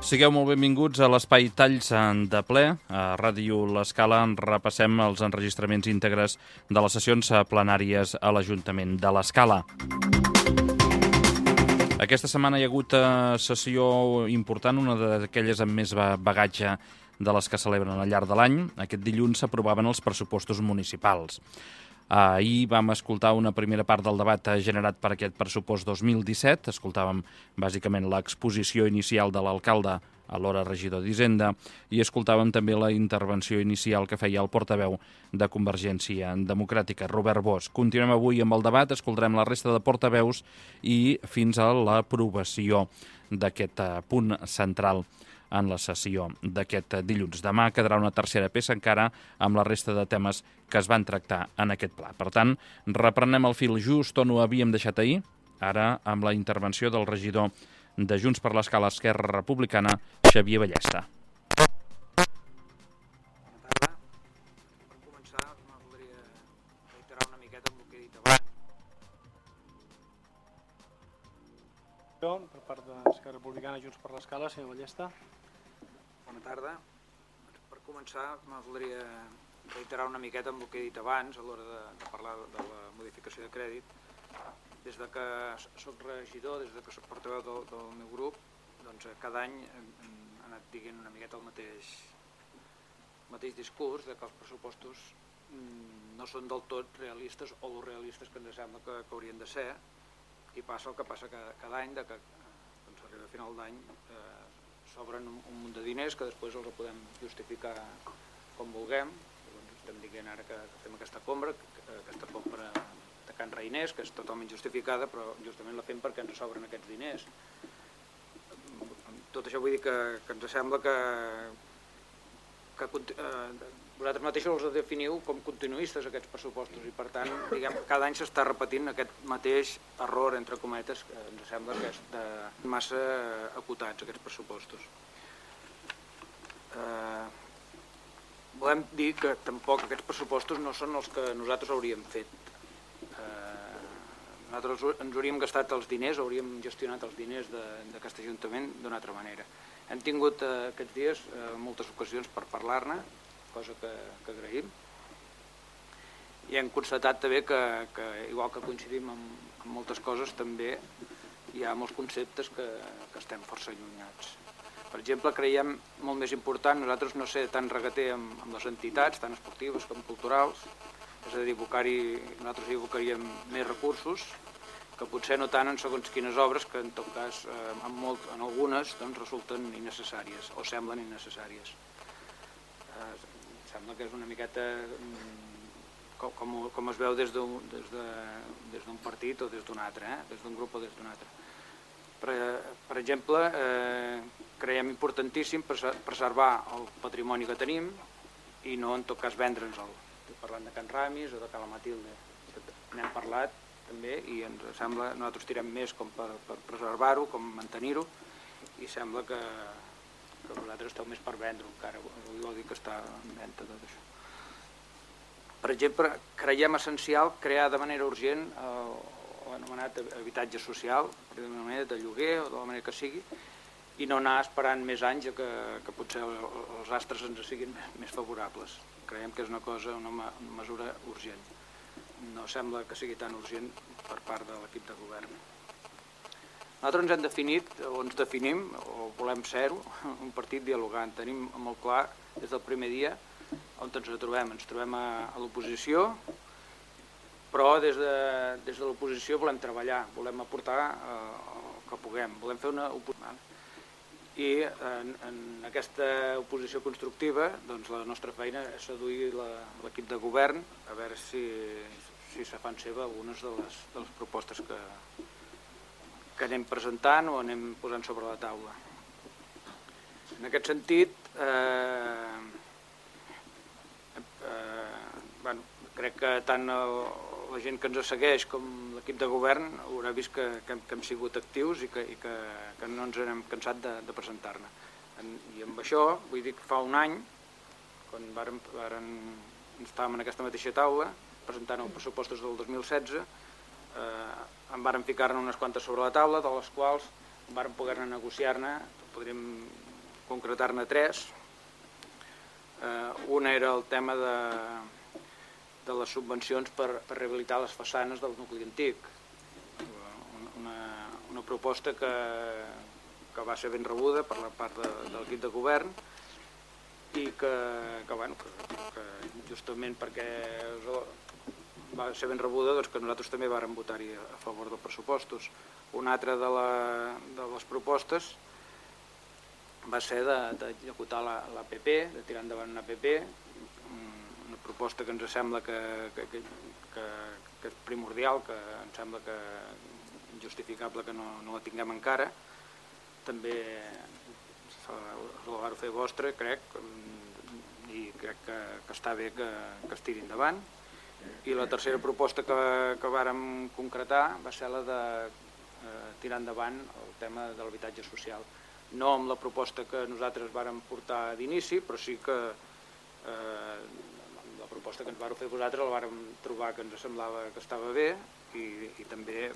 Sigueu molt benvinguts a l'Espai Talls de ple. A Ràdio L'Escala repassem els enregistraments íntegres de les sessions plenàries a l'Ajuntament de l'Escala. Aquesta setmana hi ha hagut sessió important, una d'aquelles amb més bagatge de les que celebren al llarg de l'any. Aquest dilluns s'aprovaven els pressupostos municipals. Ahir vam escoltar una primera part del debat generat per aquest pressupost 2017. Escoltàvem bàsicament l'exposició inicial de l'alcalde, alhora regidor d'Hisenda, i escoltàvem també la intervenció inicial que feia el portaveu de Convergència Democràtica, Robert Bosch. Continuem avui amb el debat, escoltarem la resta de portaveus i fins a l'aprovació d'aquest punt central en la sessió d'aquest dilluns. Demà quedarà una tercera peça encara amb la resta de temes que es van tractar en aquest pla. Per tant, reprenem el fil just on ho havíem deixat ahir, ara amb la intervenció del regidor de Junts per l'Escala Esquerra Republicana, Xavier Ballesta. Bona tarda. Per començar, m'agradaria reiterar una miqueta el que he dit abans. Per part d'Esquerra Republicana, Junts per l'Escala, senyor Ballesta. Bona tarda. Per començar, m'agradaria reiterar una miqueta el que he dit abans a l'hora de parlar de la modificació de crèdit. Des de que soc regidor, des de que soc portaveu del meu grup, doncs cada any hem anat dient una miqueta el mateix discurs de que els pressupostos no són del tot realistes o lo realistes que ens sembla que haurien de ser, i passa el que passa cada any, que quan s'arriba a final d'any s'obren un munt de diners que després els podem justificar com vulguem. Estem dient ara que fem aquesta compra de Can Reiners, que és totalment justificada, però justament la fem perquè ens sobren aquests diners. Tot això vull dir que ens sembla que vosaltres mateixos els definiu com continuistes, aquests pressupostos, i per tant, cada any s'està repetint aquest mateix error, entre cometes, que ens sembla que és de massa acotats, aquests pressupostos. Volem dir que tampoc aquests pressupostos no són els que nosaltres hauríem fet. Nosaltres ens hauríem gastat els diners, hauríem gestionat els diners d'aquest Ajuntament d'una altra manera. Hem tingut aquests dies moltes ocasions per parlar-ne, cosa que agraïm, i hem constatat també que igual que coincidim en moltes coses, també hi ha molts conceptes que estem força allunyats. Per exemple, creiem molt més important nosaltres no ser tan regater amb les entitats, tant esportives com culturals, és a dir, nosaltres hi abocaríem més recursos, que potser no tant en segons quines obres, que en tot cas en algunes resulten innecessàries o semblen innecessàries. Sembla que és una miqueta com es veu des d'un partit o des d'un altre, des d'un grup o des d'un altre. Per exemple, creiem importantíssim preservar el patrimoni que tenim i no en tot cas vendre'ns-el. Estic parlant de Can Ramis o de Cala Matilde. N'hem parlat també i ens sembla, nosaltres tirem més com per preservar-ho, com mantenir-ho, i sembla que vosaltres esteu més per vendre-ho encara, vol dir que està en venda tot això. Per exemple, creiem essencial crear de manera urgent l'anomenat habitatge social, de manera de lloguer o de la manera que sigui, i no anar esperant més anys que potser els astres ens siguin més favorables. Creiem que és una mesura urgent. No sembla que sigui tan urgent per part de l'equip de govern. Nosaltres ens hem definit, o ens definim, o volem ser-ho, un partit dialogant. Tenim molt clar des del primer dia on ens trobem. Ens trobem a l'oposició, però des de l'oposició volem treballar, volem aportar el que puguem, volem fer una oposició. I en aquesta oposició constructiva la nostra feina és seduir l'equip de govern a veure si se fan seva algunes de les propostes que anem presentant o anem posant sobre la taula. En aquest sentit, crec que tant la gent que ens segueix com l'equip de govern haurà vist que hem sigut actius i que no ens hem cansat de presentar-ne. I amb això vull dir que fa un any, quan estàvem en aquesta mateixa taula presentant els pressupostos del 2016, en vàrem ficar-ne unes quantes sobre la taula, de les quals vàrem poder-ne negociar-ne, podríem concretar-ne 3. Una era el tema de les subvencions per rehabilitar les façanes del nucli antic. Una proposta que va ser ben rebuda per la part de l'equip de govern i que justament perquè va ser ben rebuda, doncs que nosaltres també vàrem votar-hi a favor dels pressupostos. Una altra de les propostes va ser d'executar l'APP, de tirar endavant una APP, una proposta que ens sembla que és primordial, que ens sembla que injustificable que no la tinguem encara. També la vau fer vostra, crec, i crec que està bé que es tiri endavant. I la tercera proposta que vàrem concretar va ser la de tirar endavant el tema de l'habitatge social. No amb la proposta que nosaltres vàrem portar d'inici, però sí que la proposta que ens vàreu fer vosaltres la vàrem trobar que ens semblava que estava bé i també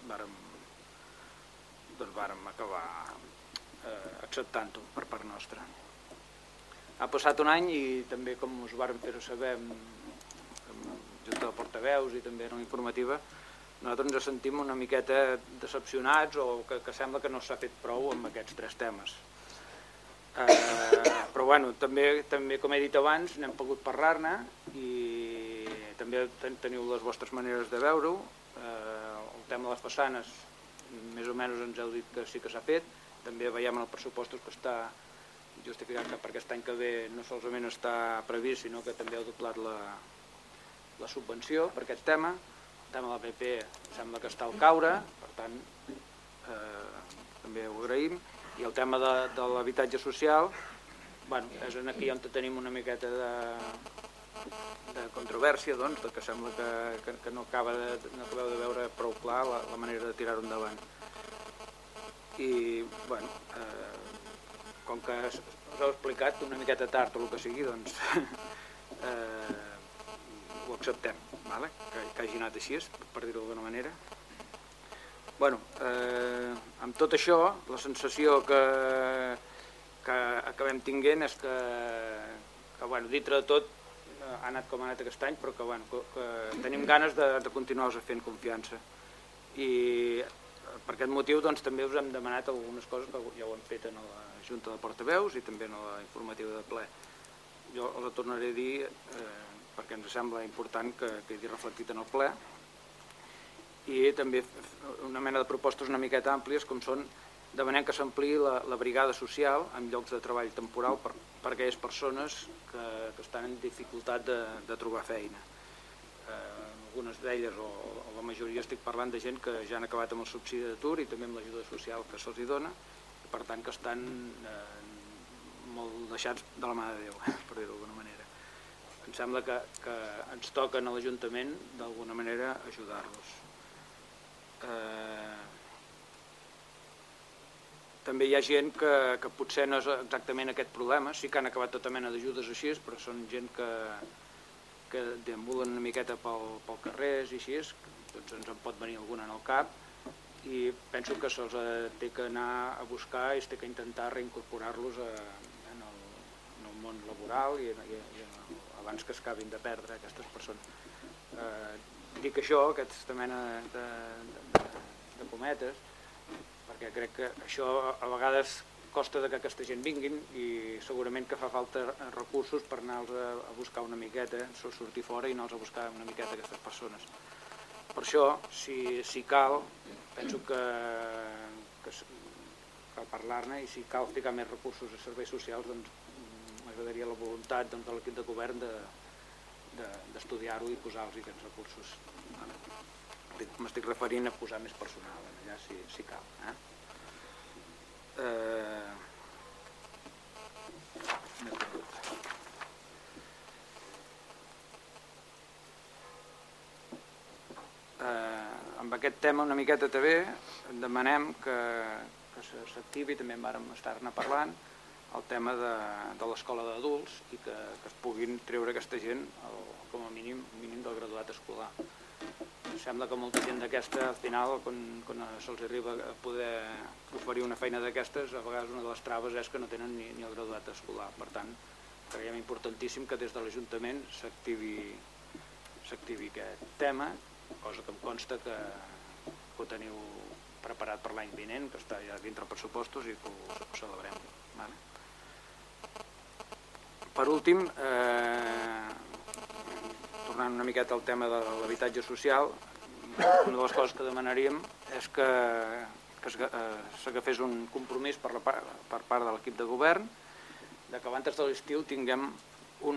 vàrem acabar acceptant-ho per part nostra. Ha passat un any i també, com us vàrem fer saber junta de portaveus i també en la informativa, nosaltres ens sentim una miqueta decepcionats o que sembla que no s'ha fet prou amb aquests 3 temes. Però bueno, també com he dit abans, n'hem pogut parlar-ne i també teniu les vostres maneres de veure-ho. El tema de les façanes, més o menys ens heu dit que sí que s'ha fet. També veiem en els pressupostos que està justificat que per aquest any que ve no solament està previst, sinó que també heu doblat la subvenció per aquest tema. El tema de l'APP sembla que està al caure, per tant, també ho agraïm. I el tema de l'habitatge social, és aquí on tenim una miqueta de controvèrsia, que sembla que no acabeu de veure prou clar la manera de tirar-ho endavant. I, com que us heu explicat una miqueta tard o el que sigui, doncs ho acceptem, que hagi anat així, per dir-ho d'alguna manera. Amb tot això, la sensació que acabem tinguent és que dintre de tot ha anat com ha anat aquest any, però que tenim ganes de continuar-vos fent confiança. I per aquest motiu també us hem demanat algunes coses que ja ho hem fet en la Junta de Portaveus i també en la informativa de ple. Jo la tornaré a dir perquè ens sembla important que quedi reflectit en el ple. I també una mena de propostes una miqueta àmplies, com són demanem que s'ampliï la brigada social en llocs de treball temporal per aquelles persones que estan en dificultat de trobar feina. Algunes d'elles, o la majoria, estic parlant de gent que ja han acabat amb el subsidi d'atur i també amb l'ajuda social que se'ls dona, i per tant que estan molt deixats de la mà de Déu, per dir-ho d'alguna manera. Em sembla que ens toca a l'Ajuntament d'alguna manera ajudar-los. També hi ha gent que potser no és exactament aquest problema, sí que han acabat tota mena d'ajudes així, però són gent que deambulen una miqueta pel carrer i així, doncs ens en pot venir alguna en el cap, i penso que se'ls té que anar a buscar i es té que intentar reincorporar-los en el món laboral i abans que es acabin de perdre aquestes persones. Dic això, aquesta mena de cometes, perquè crec que això a vegades costa que aquesta gent vinguin i segurament que fa falta recursos per anar-los a buscar una miqueta, sortir fora i anar-los a buscar una miqueta aquestes persones. Per això, si cal, penso que cal parlar-ne i si cal ficar més recursos a serveis socials, doncs m'agradaria la voluntat de l'equip de govern d'estudiar-ho i posar-los aquests recursos. M'estic referint a posar més personal allà si cal. Amb aquest tema una miqueta també demanem que s'activi, també en vàrem estar-ne parlant, el tema de l'escola d'adults i que es puguin treure aquesta gent com a mínim del graduat escolar. sembla que molta gent d'aquesta, al final, quan se'ls arriba a poder oferir una feina d'aquestes, a vegades una de les traves és que no tenen ni el graduat escolar. Per tant, creiem importantíssim que des de l'Ajuntament s'activi aquest tema, cosa que em consta que ho teniu preparat per l'any vinent, que està ja dintre pressupostos i que ho celebrem. Per últim, tornant una miqueta al tema de l'habitatge social, una de les coses que demanaríem és que s'agafés un compromís per part de l'equip de govern que abans de l'estiu tinguem un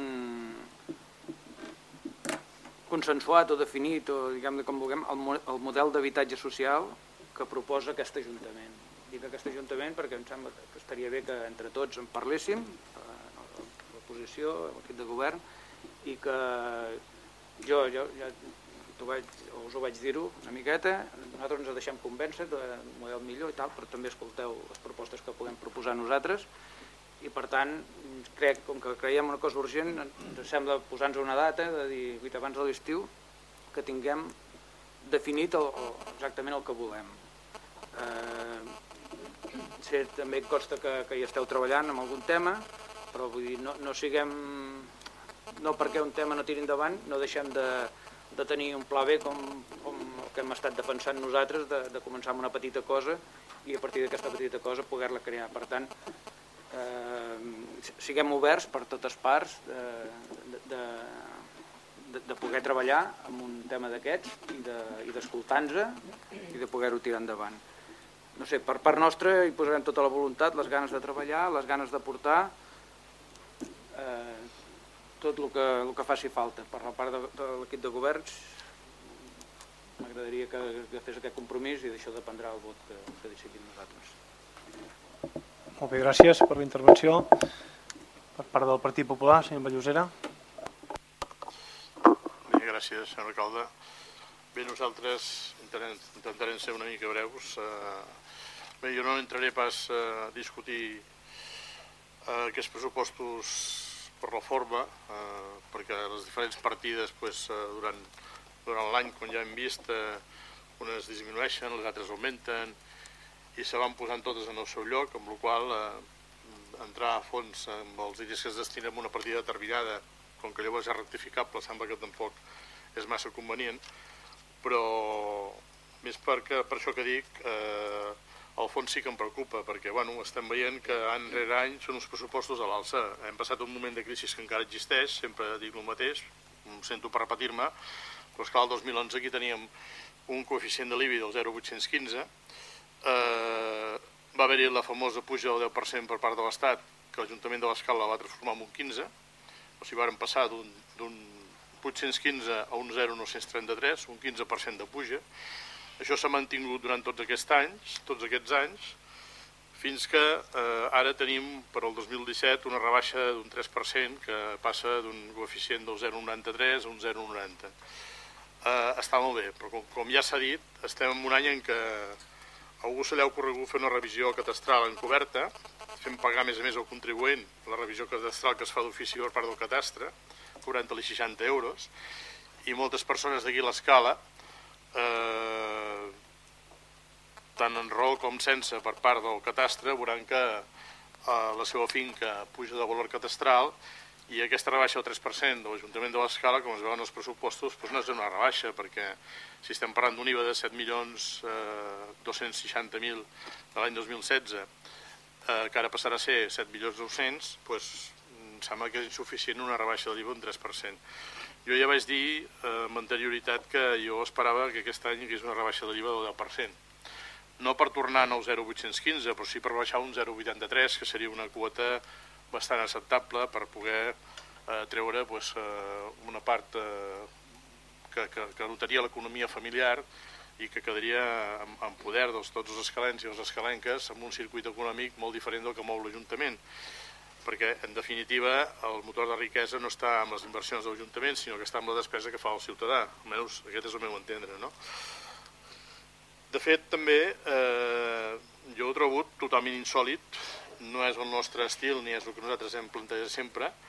consensuat o definit, o diguem-ne com vulguem, el model d'habitatge social que proposa aquest Ajuntament. Dic aquest Ajuntament perquè em sembla que estaria bé que entre tots en parléssim, l'oposició, l'equip de govern, i que jo ja us ho vaig dir-ho una miqueta, nosaltres ens deixem convèncer d'un model millor i tal, però també escolteu les propostes que podem proposar nosaltres, i per tant, crec, com que creiem una cosa urgent, ens sembla posar-nos una data de dir abans de l'estiu que tinguem definit exactament el que volem. També em consta que hi esteu treballant en algun tema, però vull dir, no siguem, no perquè un tema no tiri endavant, no deixem de tenir un pla B com el que hem estat defensant nosaltres, de començar amb una petita cosa i a partir d'aquesta petita cosa poder-la crear. Per tant, siguem oberts per totes parts de poder treballar en un tema d'aquests i d'escoltar-nos i de poder-ho tirar endavant. No sé, per part nostra hi posarem tota la voluntat, les ganes de treballar, les ganes de portar tot el que faci falta. Per la part de l'equip de governs m'agradaria que fes aquest compromís i d'això dependrà el vot que decidim nosaltres. Molt bé, gràcies per la intervenció. Per part del Partit Popular, senyor Vallosera. Bé, gràcies, senyor alcalde. Bé, nosaltres intentarem ser una mica breus. Bé, jo no entraré pas a discutir aquests pressupostos per la forma, perquè les diferents partides durant l'any, com ja hem vist, unes disminueixen, les altres augmenten, i se van posant totes en el seu lloc, amb la qual entrar a fons amb els diners que es destinen a una partida determinada, com que llavors és rectificable, sembla que tampoc és massa convenient, però més per això que dic, al fons sí que em preocupa, perquè estem veient que any rere any són uns pressupostos a l'alça. Hem passat un moment de crisi que encara existeix, sempre dic el mateix, em sento per repetir-me, però esclar, el 2011 aquí teníem un coeficient de l'IBI del 0,815, va haver-hi la famosa puja del 10% per part de l'Estat, que l'Ajuntament de l'Escala va transformar en un 15%, o sigui, varen passar d'un 815 a un 0,933, un 15% de puja. Això s'ha mantingut durant tots aquests anys, fins que ara tenim per al 2017 una rebaixa d'un 3%, que passa d'un coeficient del 0,93 a un 0,90. Està molt bé, però com ja s'ha dit, estem en un any en què a algú se li ha ocorregut fer una revisió catastral encoberta, fent pagar a més al contribuent la revisió catastral que es fa d'ofici per part del catastre, cobrant-li 60 euros, i moltes persones d'aquí a l'Escala, tant en rol com sense per part del catastre, veuran que la seva finca puja de valor catastral i aquesta rebaixa del 3% de l'Ajuntament de l'Escala, com es veuen els pressupostos, no és una rebaixa, perquè si estem parlant d'un IVA de 7.260.000 de l'any 2016, que ara passarà a ser 7.900.000, em sembla que és insuficient una rebaixa de l'IVA d'un 3%. Jo ja vaig dir amb anterioritat que jo esperava que aquest any hi hagués una rebaixa de l'IVA del 10%. No per tornar al 0,815, però sí per baixar un 0,83, que seria una quota bastant acceptable per poder treure una part que notaria l'economia familiar i que quedaria en poder de tots els escalencs i les escalenques amb un circuit econòmic molt diferent del que mou l'Ajuntament, perquè en definitiva el motor de riquesa no està amb les inversions de l'Ajuntament, sinó que està amb la despesa que fa el ciutadà, almenys aquest és el meu entendre, no? De fet, també, jo ho trobo totalment insòlit, no és el nostre estil ni és el que nosaltres hem plantejat sempre,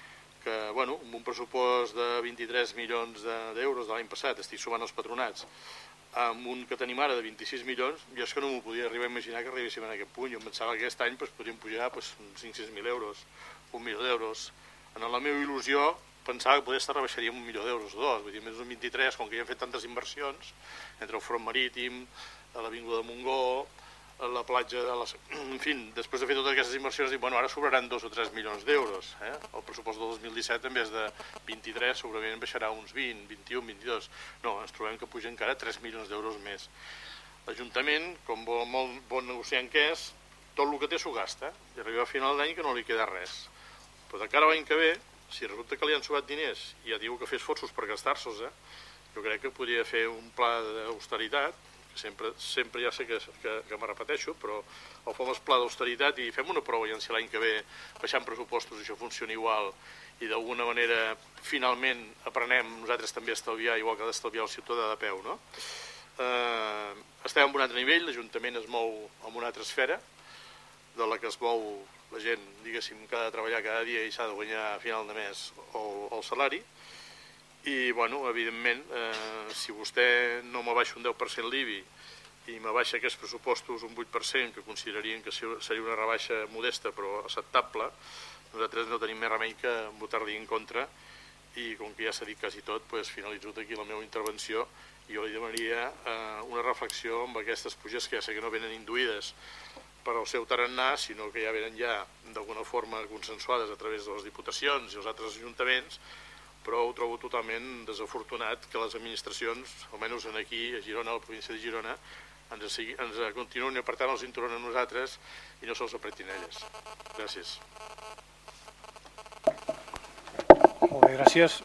que, bueno, amb un pressupost de 23 milions d'euros de l'any passat, estic sumant els patronats, amb un que tenim ara de 26 milions, jo és que no m'ho podia arribar a imaginar que arribéssim a aquest punt. Jo em pensava que aquest any podríem pujar uns 500.000 euros, 1 milió d'euros. En la meva il·lusió pensava que poder rebaixaríem 1 milió d'euros o dos, vull dir, més d'un 23, com que ja hem fet tantes inversions, entre el front marítim, l'avinguda de Montgó, la platja de les... En fi, després de fer totes aquestes inversions, dic, bueno, ara sobraran 2 o 3 milions d'euros. El pressupost del 2017, en vez de 23, segurament baixarà uns 20, 21, 22. No, ens trobem que puja encara 3 milions d'euros més. L'Ajuntament, com molt bon negociant que és, tot el que té s'ho gasta, i arriba a final d'any que no li queda res. Però de cara a l'any que ve, si resulta que li han sobrat diners, i ja diu que fes esforços per gastar-se'ls, jo crec que podria fer un pla d'austeritat, sempre ja sé que me repeteixo, però el famós pla d'austeritat, i fem una prova i si l'any que ve baixant pressupostos això funciona igual i d'alguna manera finalment aprenem nosaltres també a estalviar igual que ha d'estalviar el ciutadà de peu, no? Estem en un altre nivell, l'Ajuntament es mou en una altra esfera de la que es mou la gent, diguéssim, que ha de treballar cada dia i s'ha de guanyar a final de mes el salari. I, bueno, evidentment, si vostè no m'abaixa un 10% l'IBI i m'abaixa aquests pressupostos un 8%, que considerarien que seria una rebaixa modesta però acceptable, nosaltres no tenim més remei que votar-li en contra i, com que ja s'ha dit quasi tot, finalitzo aquí la meva intervenció i jo li demanaria una reflexió amb aquestes puges que ja sé que no venen induïdes per al seu tarannà, sinó que ja venen ja d'alguna forma consensuades a través de les diputacions i els altres ajuntaments, però ho trobo totalment desafortunat que les administracions, almenys aquí a Girona, a la província de Girona, ens continuïn apretant el cinturó a nosaltres i no se'ls apretin elles. Gràcies. Molt bé, gràcies.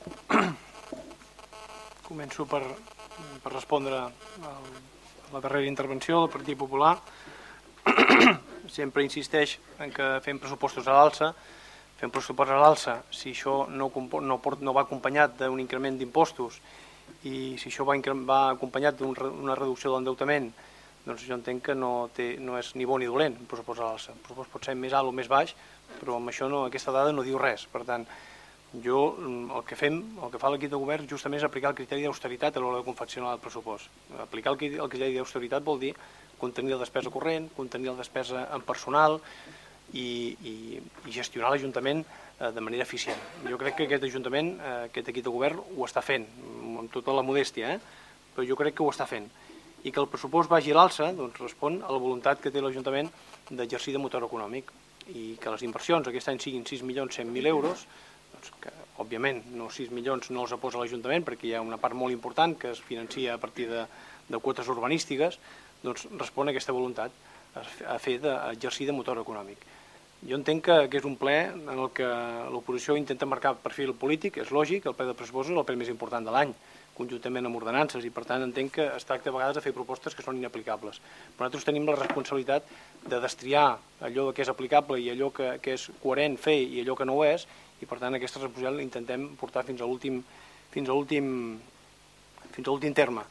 Començo per respondre a la darrera intervenció del Partit Popular. Sempre insisteix en que fem pressupostos a l'alça. Fem pressupost a l'alça, si això no va acompanyat d'un increment d'impostos i si això va acompanyat d'una reducció de l'endeutament, doncs jo entenc que no és ni bo ni dolent un pressupost a l'alça. El pressupost pot ser més alt o més baix, però amb això aquesta dada no diu res. Per tant, el que fa l'equip de govern justament és aplicar el criteri d'austeritat a l'hora de confeccionar el pressupost. Aplicar el criteri d'austeritat vol dir contenir la despesa corrent, contenir la despesa en personal, i gestionar l'Ajuntament de manera eficient. Jo crec que aquest Ajuntament, aquest equip de govern, ho està fent, amb tota la modèstia, però jo crec que ho està fent. I que el pressupost vagi a l'alça respon a la voluntat que té l'Ajuntament d'exercir de motor econòmic i que les inversions aquest any siguin 6.100.000 euros, que òbviament 6 milions no els posa l'Ajuntament perquè hi ha una part molt important que es financia a partir de quotes urbanístiques, doncs respon a aquesta voluntat a fer d'exercir de motor econòmic. Jo entenc que és un ple en el que l'oposició intenta marcar perfil polític, és lògic, el ple de pressupostos és el ple més important de l'any, conjuntament amb ordenances, i per tant entenc que es tracta a vegades de fer propostes que són inaplicables. Però nosaltres tenim la responsabilitat de destriar allò que és aplicable i allò que és coherent fer i allò que no ho és, i per tant aquesta responsabilitat l'intentem portar fins a l'últim terme.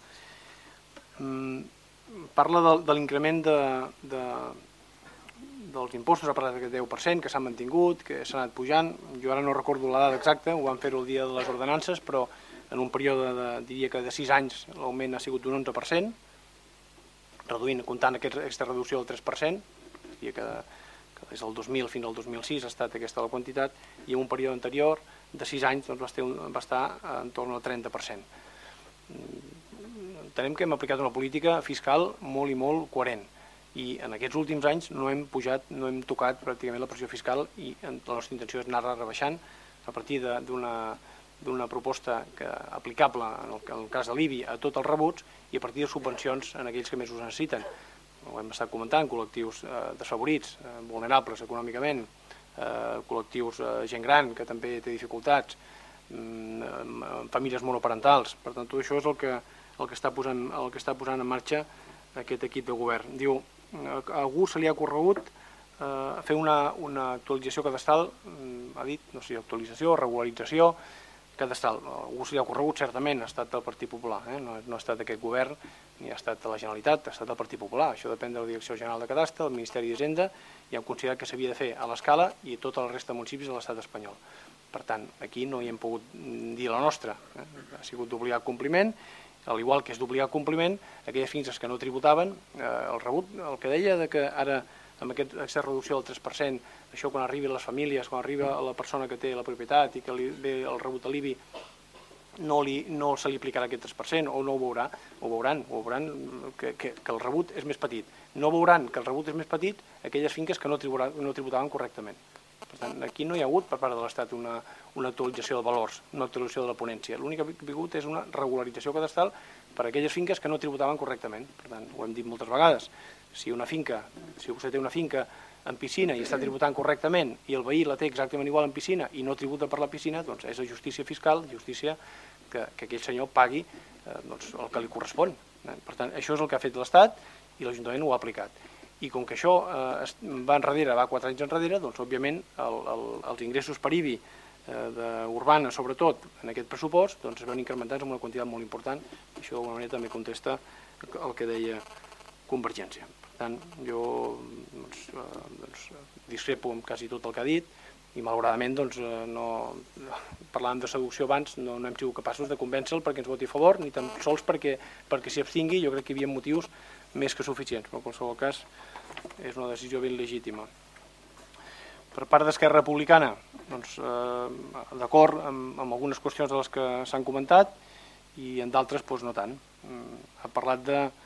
Parla de l'increment dels impostos, ha parlat d'aquest 10% que s'ha mantingut, que s'ha anat pujant. Jo ara no recordo la dada exacta, ho vam fer el dia de les ordenances, però en un període diria que de 6 anys l'augment ha sigut d'un 11%, comptant aquesta reducció del 3%, diria que des del 2000 fins al 2006 ha estat aquesta la quantitat, i en un període anterior de 6 anys va estar entorn al 30%. Entenem que hem aplicat una política fiscal molt i molt coherent i en aquests últims anys no hem tocat pràcticament la pressió fiscal i la nostra intenció és anar-la rebaixant a partir d'una proposta aplicable en el cas de l'IBI a tots els rebuts i a partir de subvencions en aquells que més ho necessiten. Ho hem estat comentant, col·lectius desfavorits, vulnerables econòmicament, col·lectius gent gran que també té dificultats, famílies monoparentals. Per tant, tot això és el que està posant en marxa aquest equip de govern. Diu, a algú se li ha ocorregut fer una actualització cadastral, ha dit, no sé, actualització, regularització cadastral. A algú se li ha ocorregut, certament, ha estat del Partit Popular, no ha estat aquest govern, ni ha estat de la Generalitat, ha estat del Partit Popular. Això depèn de la Direcció General de Cadastre, del Ministeri d'Hisenda, i hem considerat que s'havia de fer a l'escala i tota la resta de municipis de l'estat espanyol. Per tant, aquí no hi hem pogut dir la nostra, ha sigut d'obligat compliment, al igual que és d'obligat compliment, aquelles finques que no tributaven, el rebut, el que deia que ara amb aquesta reducció del 3%, això quan arribi a les famílies, quan arriba a la persona que té la propietat i que li ve el rebut a l'IBI, no se li aplicarà aquest 3% o no ho veuran que el rebut és més petit. No veuran que el rebut és més petit aquelles finques que no tributaven correctament. Per tant, aquí no hi ha hagut per part de l'Estat una actualització de valors, una actualització de la ponència. L'únic que ha hagut és una regularització cadastral per a aquelles finques que no tributaven correctament. Per tant, ho hem dit moltes vegades, si vostè té una finca en piscina i està tributant correctament i el veí la té exactament igual en piscina i no tributa per la piscina, doncs és la justícia fiscal, justícia que aquell senyor pagui el que li correspon. Per tant, això és el que ha fet l'Estat i l'Ajuntament ho ha aplicat. I com que això va 4 anys enrere, doncs òbviament els ingressos per IBI urbana, sobretot en aquest pressupost, es veuen incrementats amb una quantitat molt important. Això d'alguna manera també contesta el que deia Convergència. Per tant, jo discrepo amb quasi tot el que ha dit i malauradament parlàvem de seducció abans, no hem sigut capaços de convèncer-lo perquè ens voti a favor, ni tan sols perquè s'hi abstingui. Jo crec que hi havia motius més que suficients, però en qualsevol cas és una decisió ben legítima. Per part d'Esquerra Republicana, d'acord amb algunes qüestions de les que s'han comentat i en d'altres no tant. Ha parlat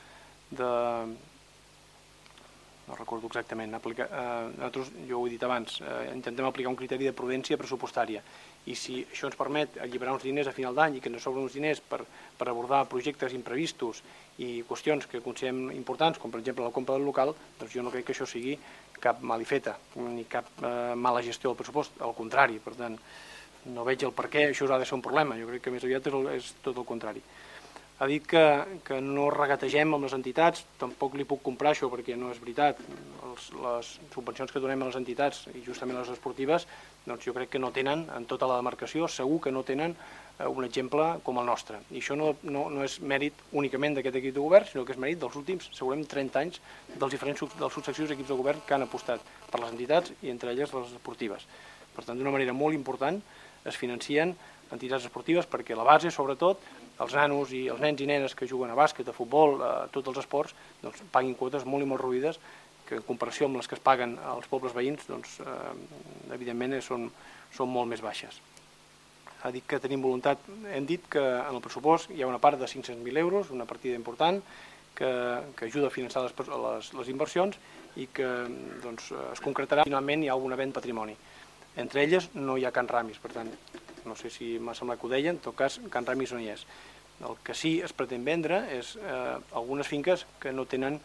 no recordo exactament, nosaltres, jo ho he dit abans, intentem aplicar un criteri de prudència pressupostària i si això ens permet alliberar uns diners a final d'any i que ens sobren uns diners per abordar projectes imprevistos i qüestions que considerem importants, com per exemple la compra del local, doncs jo no crec que això sigui cap malifeta ni cap mala gestió del pressupost, al contrari. Per tant, no veig el per què això ha de ser un problema, jo crec que més aviat és tot el contrari. Ha dit que no regategem amb les entitats, tampoc li puc comprar això perquè no és veritat. Les subvencions que donem a les entitats i justament a les esportives, doncs jo crec que no tenen, en tota la demarcació, segur que no tenen un exemple com el nostre. I això no és mèrit únicament d'aquest equip de govern, sinó que és mèrit dels últims, segurament, 30 anys dels successius equips de govern que han apostat per les entitats i entre elles les esportives. Per tant, d'una manera molt important es financien entitats esportives perquè la base, sobretot, els nanos i els nens i nenes que juguen a bàsquet, a futbol, a tots els esports, paguin quotes molt i molt reduïdes que en comparació amb les que es paguen als pobles veïns, evidentment són molt més baixes. Ha dit que tenim voluntat, hem dit que en el pressupost hi ha una part de 500.000 euros, una partida important, que ajuda a finançar les inversions i que es concretarà finalment hi ha algun event patrimoni. Entre elles no hi ha Can Ramis, per tant, no sé si m'ha semblat que ho deien, en tot cas Can Ramis no hi és. El que sí es pretén vendre és algunes finques que no tenen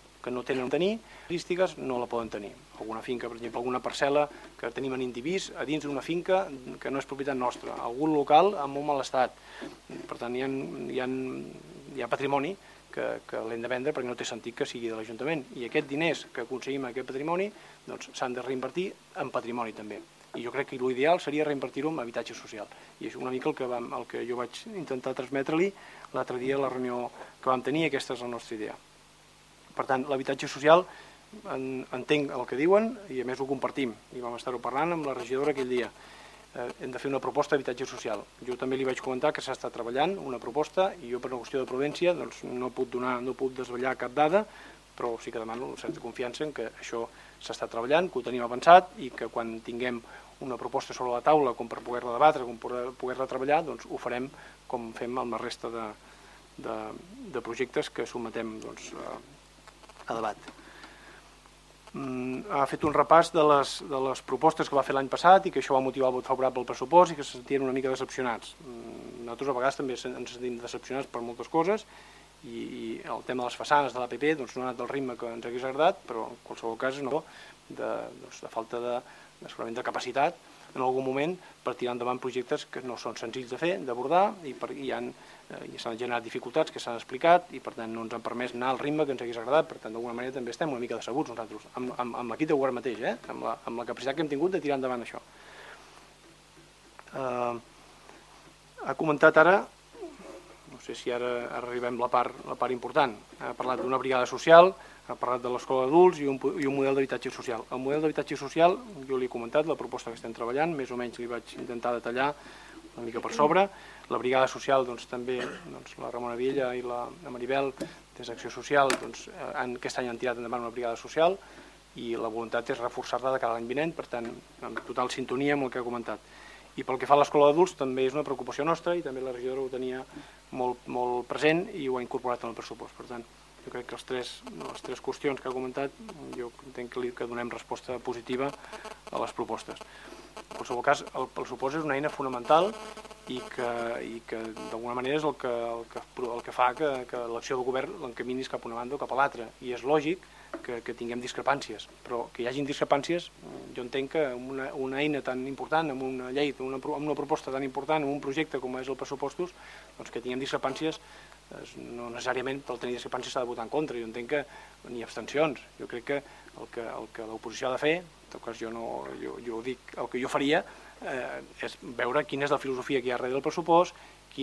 característiques, no la poden tenir. Alguna finca, per exemple, alguna parcel·la que tenim en indivís a dins d'una finca que no és propietat nostra, algun local en molt mal estat. Per tant, hi ha patrimoni que l'hem de vendre perquè no té sentit que sigui de l'Ajuntament. I aquests diners que aconseguim aquest patrimoni s'han de reinvertir en patrimoni també. I jo crec que l'ideal seria reinvertir-ho en habitatge social. I és una mica el que jo vaig intentar transmetre-li l'altre dia a la reunió que vam tenir, aquesta és la nostra idea. Per tant, l'habitatge social, entenc el que diuen i a més ho compartim. I vam estar-ho parlant amb la regidora aquell dia. Hem de fer una proposta d'habitatge social. Jo també li vaig comentar que s'està treballant una proposta i jo per una qüestió de prudència no puc desvetllar cap dada, però sí que demano certa confiança en que això s'està treballant, que ho tenim avançat i que quan tinguem una proposta sobre la taula com per poder-la debatre, com per poder-la treballar, doncs ho farem com fem amb la resta de projectes que sotmetem a debat. Ha fet un repàs de les propostes que va fer l'any passat i que això va motivar el vot favorable al pressupost i que se sentien una mica decepcionats. Nosaltres a vegades també ens sentim decepcionats per moltes coses i el tema de les façanes de l'APP no ha anat del ritme que ens hagués agradat, però en qualsevol cas és de falta de capacitat en algun moment per tirar endavant projectes que no són senzills de fer, d'abordar i s'han generat dificultats que s'han explicat i per tant no ens han permès anar al ritme que ens hagués agradat. Per tant, d'alguna manera també estem una mica decebuts nosaltres amb l'equip de govern mateix, amb la capacitat que hem tingut de tirar endavant això. Ha comentat ara, no sé si ara arribem a la part important. Ha parlat d'una brigada social, ha parlat de l'escola d'adults i un model d'habitatge social. El model d'habitatge social, jo li he comentat, la proposta que estem treballant, més o menys li vaig intentar detallar una mica per sobre. La brigada social, també la Ramona Villa i la Maribel, des d'Acció Social, aquest any han tirat endavant una brigada social i la voluntat és reforçar-la de cada any vinent, per tant, en total sintonia amb el que ha comentat. I pel que fa a l'escola d'adults també és una preocupació nostra i també la regidora ho tenia molt present i ho ha incorporat en el pressupost. Per tant, jo crec que les tres qüestions que ha comentat jo entenc que donem resposta positiva a les propostes. En qualsevol cas, el pressupost és una eina fonamental i que d'alguna manera és el que fa que l'acció del govern l'encaminis cap a una banda o cap a l'altra. I és lògic que tinguem discrepàncies, però que hi hagin discrepàncies, jo entenc que una eina tan important, amb una llei, amb una proposta tan important, amb un projecte com és el pressupostos, que tinguem discrepàncies, no necessàriament per tenir discrepàncies s'ha de votar en contra, jo entenc que ni abstencions. Jo crec que el que l'oposició ha de fer, en tot cas jo dic, el que jo faria és veure quina és la filosofia que hi ha darrere del pressupost,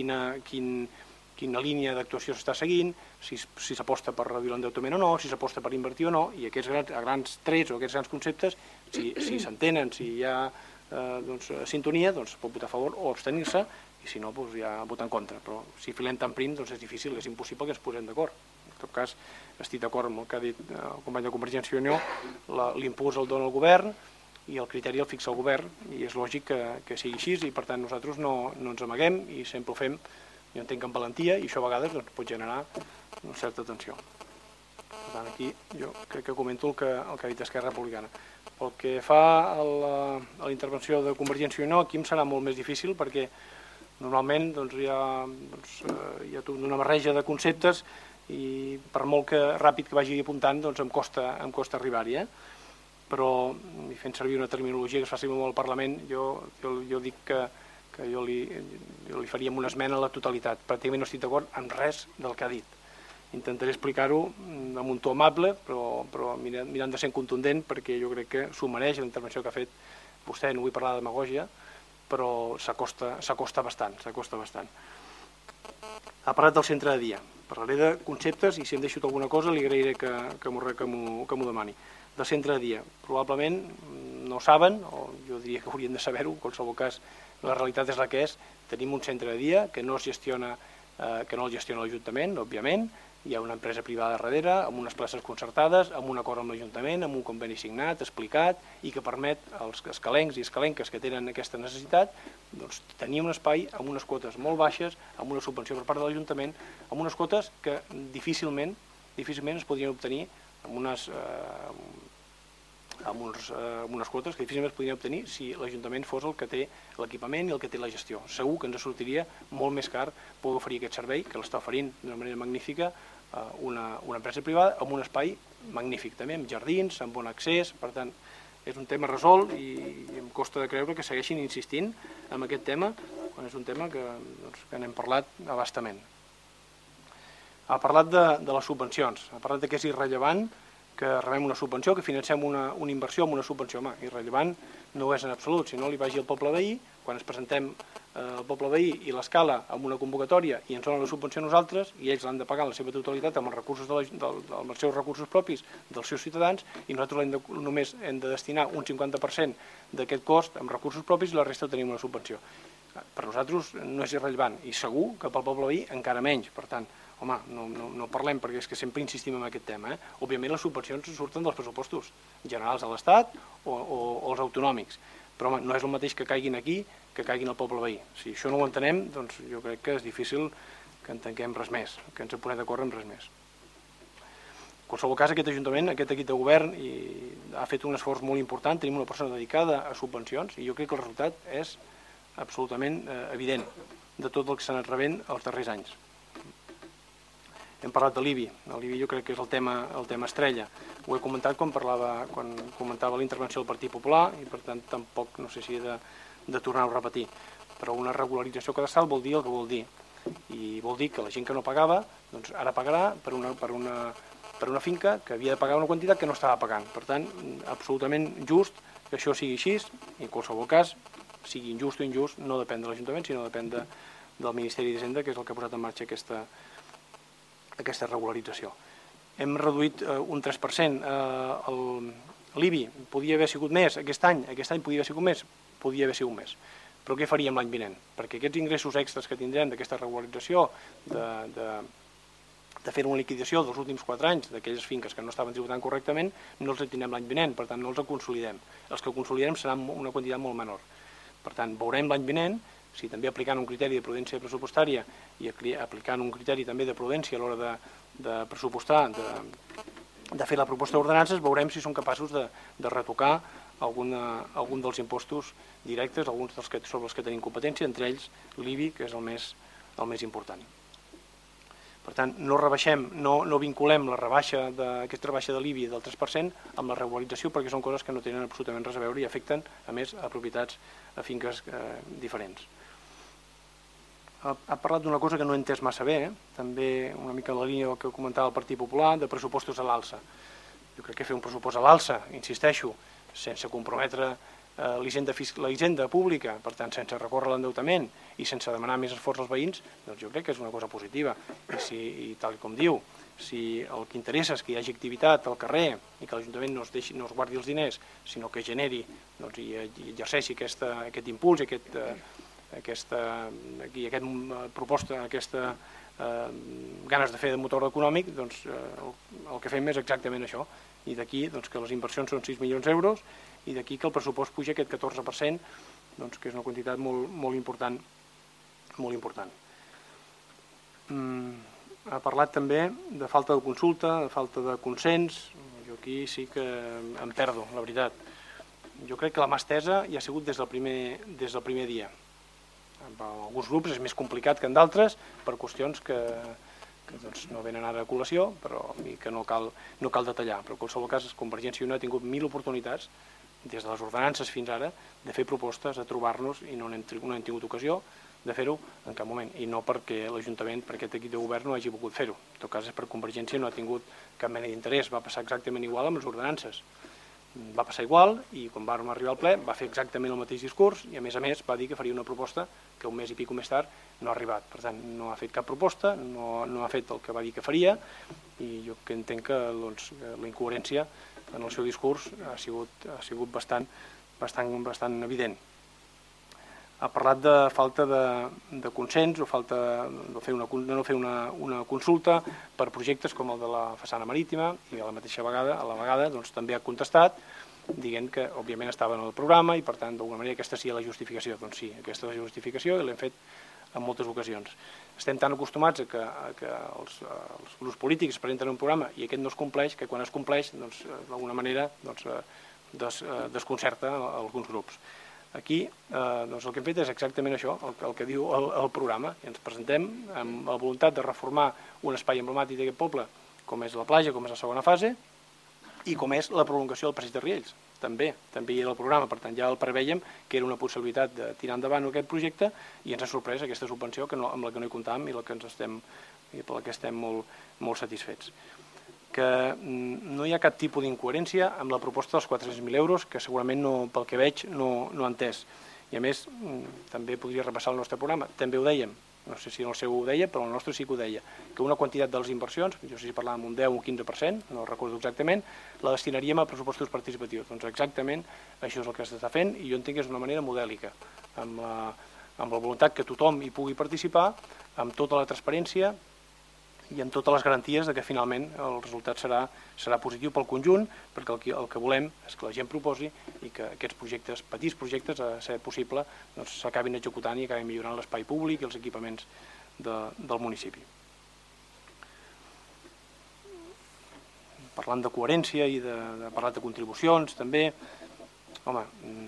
quina línia d'actuació s'està seguint, si s'aposta per reduir l'endeutament o no, si s'aposta per invertir o no, i aquests grans trets o aquests grans conceptes, si s'entenen, si hi ha sintonia, pot votar a favor o abstenir-se, i si no, ja votar en contra. Però si filem tan prim, és difícil, és impossible que ens posem d'acord. En tot cas, estic d'acord amb el que ha dit el company de Convergència i Unió, l'impuls el dona el govern i el criteri el fixa el govern, i és lògic que sigui així, i per tant nosaltres no ens amaguem i sempre ho fem, jo entenc amb valentia, i això a vegades pot generar una certa tensió. Per tant, aquí jo crec que comento el que ha dit Esquerra Republicana. Pel que fa a la intervenció de Convergència i Unió, aquí em serà molt més difícil perquè normalment hi ha una barreja de conceptes i per molt que ràpid que vagi apuntant em costa arribar-hi. Però fent servir una terminologia que es fa servir molt al Parlament, jo dic que jo li faria una esmena a la totalitat. Pràcticament no estic d'acord amb res del que ha dit. Intentaré explicar-ho amb un to amable, però mirant de ser contundent, perquè jo crec que s'ho mereix la intervenció que ha fet vostè. No vull parlar de demagògia, però s'acosta bastant. Ha parlat del centre de dia. Parlaré de conceptes i si em deixo alguna cosa li agrairé que m'ho demani. Del centre de dia. Probablement no ho saben, o jo diria que haurien de saber-ho, en qualsevol cas la realitat és la que és. Tenim un centre de dia que no el gestiona l'Ajuntament, òbviament. Hi ha una empresa privada darrere, amb unes places concertades, amb un acord amb l'Ajuntament, amb un conveni signat, explicat, i que permet als escalencs i escalenques que tenen aquesta necessitat tenir un espai amb unes quotes molt baixes, amb una subvenció per part de l'Ajuntament, amb unes quotes que difícilment es podrien obtenir amb unes quotes que difícilment es podrien obtenir si l'Ajuntament fos el que té l'equipament i el que té la gestió. Segur que ens sortiria molt més car poder oferir aquest servei, que l'està oferint d'una manera magnífica una empresa privada amb un espai magnífic, també amb jardins, amb bon accés. Per tant, és un tema resolt i em costa de creure que segueixin insistint en aquest tema, quan és un tema que n'hem parlat a bastament. Ha parlat de les subvencions, ha parlat que és irrellevant que rebem una subvenció, que financem una inversió amb una subvenció. Home, irrellevant no ho és en absolut. Si no, li vagi al poble veí, quan ens presentem al poble veí i l'escala amb una convocatòria i ens donen la subvenció a nosaltres i ells l'han de pagar en la seva totalitat amb els seus recursos propis dels seus ciutadans i nosaltres només hem de destinar un 50% d'aquest cost amb recursos propis i la resta tenim una subvenció. Per nosaltres no és irrellevant i segur que pel poble veí encara menys. Per tant, home, no parlem perquè és que sempre insistim en aquest tema. Òbviament les subvencions surten dels pressupostos generals de l'Estat o els autonòmics, però home, no és el mateix que caiguin aquí que caiguin al poble veí. Si això no ho entenem, doncs jo crec que és difícil que entenguem res més, que ens posem d'acord amb res més. En qualsevol cas, aquest Ajuntament, aquest equip de govern ha fet un esforç molt important, tenim una persona dedicada a subvencions i jo crec que el resultat és absolutament evident de tot el que s'ha anat rebent els darrers anys. Hem parlat de l'IBI. L'IBI jo crec que és el tema estrella. Ho he comentat quan comentava la intervenció del Partit Popular i per tant tampoc no sé si he de tornar-ho a repetir. Però una regularització cadastral vol dir el que vol dir. I vol dir que la gent que no pagava ara pagarà per una finca que havia de pagar una quantitat que no estava pagant. Per tant, absolutament just que això sigui així i en qualsevol cas, sigui injust o injust, no depèn de l'Ajuntament, sinó depèn del Ministeri d'Hisenda, que és el que ha posat en marxa aquesta regularització. Hem reduït un 3%. L'IBI podia haver sigut més aquest any podia haver sigut més, però què faríem l'any vinent? Perquè aquests ingressos extras que tindrem d'aquesta regularització, de fer una liquidació dels últims 4 anys d'aquelles finques que no estaven tributant correctament, no els tindrem l'any vinent, per tant no els consolidem. Els que consolidem seran una quantitat molt menor. Per tant, veurem l'any vinent si també aplicant un criteri de prudència pressupostària i aplicant un criteri també de prudència a l'hora de pressupostar, de fer la proposta d'ordenances, veurem si són capaços de retocar algun dels impostos directes, alguns sobre els que tenim competència, entre ells l'IBI, que és el més important. Per tant, no vinculem aquesta rebaixa de l'IBI del 3% amb la regularització, perquè són coses que no tenen absolutament res a veure i afecten, a més, a propietats, a finques diferents. Ha parlat d'una cosa que no he entès massa bé, també una mica en la línia que comentava el Partit Popular, de pressupostos a l'alça. Jo crec que fer un pressupost a l'alça, insisteixo, sense comprometre la hisenda pública, per tant, sense recórrer a l'endeutament i sense demanar més esforç als veïns, doncs jo crec que és una cosa positiva. I tal com diu, si el que interessa és que hi hagi activitat al carrer i que l'Ajuntament no es guardi els diners, sinó que generi i exerceixi aquest impuls, aquesta proposta, aquesta ganes de fer de motor econòmic, doncs el que fem és exactament això. I d'aquí que les inversions són 6 milions d'euros i d'aquí que el pressupost puja aquest 14%, que és una quantitat molt important. Ha parlat també de falta de consulta, de falta de consens. Jo aquí sí que em perdo, la veritat. Jo crec que la mà estesa ja ha sigut des del primer dia. En alguns grups és més complicat que en d'altres per qüestions que no venen ara a col·lació i que no cal detallar, però en qualsevol cas Convergència i Unió ha tingut 1000 oportunitats des de les ordenances fins ara de fer propostes, de trobar-nos i no hem tingut ocasió de fer-ho en cap moment, i no perquè l'Ajuntament, per aquest equip de govern no hagi volgut fer-ho. En tot cas és per Convergència no ha tingut cap mena d'interès, va passar exactament igual amb les ordenances. Va passar igual i quan vam arribar al ple va fer exactament el mateix discurs i a més va dir que faria una proposta que un mes i pico més tard no ha arribat. Per tant, no ha fet cap proposta, no ha fet el que va dir que faria i jo entenc que la incoherència en el seu discurs ha sigut bastant evident. Ha parlat de falta de consens o falta de no fer una consulta per projectes com el de la façana marítima i a la vegada també ha contestat dient que òbviament estava en el programa i per tant d'alguna manera aquesta sí la justificació. Doncs sí, aquesta és la justificació i l'hem fet en moltes ocasions. Estem tan acostumats a que els grups polítics presenten un programa i aquest no es compleix que quan es compleix d'alguna manera desconcerta alguns grups. Aquí el que hem fet és exactament això, el que diu el programa. Ens presentem amb la voluntat de reformar un espai emblemàtic d'aquest poble, com és la platja, com és la segona fase, i com és la prolongació del passeig de Riells. També hi era el programa, per tant ja el prevèiem que era una possibilitat de tirar endavant aquest projecte i ens ha sorprès aquesta subvenció amb la que no hi comptàvem i per la que estem molt satisfets. Que no hi ha cap tipus d'incoherència amb la proposta dels 400.000 euros, que segurament pel que veig no ha entès. I a més, també podria repassar el nostre programa, també ho dèiem, no sé si en el seu ho deia, però el nostre sí que ho deia, que una quantitat de les inversions, jo sé si parlàvem un 10 o un 15%, no recordo exactament, la destinaríem a pressupostos participatius. Doncs exactament això és el que s'està fent i jo entenc que és una manera modèlica, amb la voluntat que tothom hi pugui participar, amb tota la transparència i amb totes les garanties que finalment el resultat serà positiu pel conjunt, perquè el que volem és que la gent proposi i que aquests projectes, petits projectes, a ser possible, s'acabin executant i acabin millorant l'espai públic i els equipaments del municipi. Parlant de coherència i de parlar de contribucions, també, home,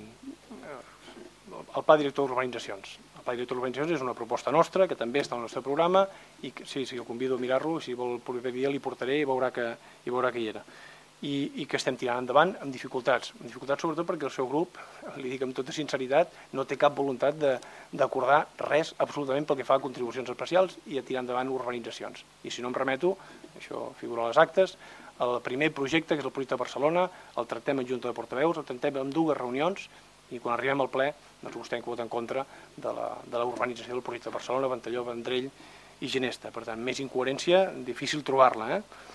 el Pla Director d'Urbanitzacions. El Pla Director d'Urbanitzacions és una proposta nostra, que també està al nostre programa, i sí, el convido a mirar-lo, si vol el proper dia li portaré i veurà que hi era. I que estem tirant endavant amb dificultats sobretot perquè el seu grup, li dic amb tota sinceritat, no té cap voluntat d'acordar res absolutament pel que fa a contribucions especials i a tirar endavant urbanitzacions. I si no em remeto, això figura a les actes, el primer projecte, que és el projecte de Barcelona, el tractem en Junta de Portaveus, el tractem en 2 reunions i quan arribem al ple doncs vostè ha votat en contra de la urbanització del projecte de Barcelona, Ventalló, Vendrell i Ginesta. Per tant, més incoherència, difícil trobar-la.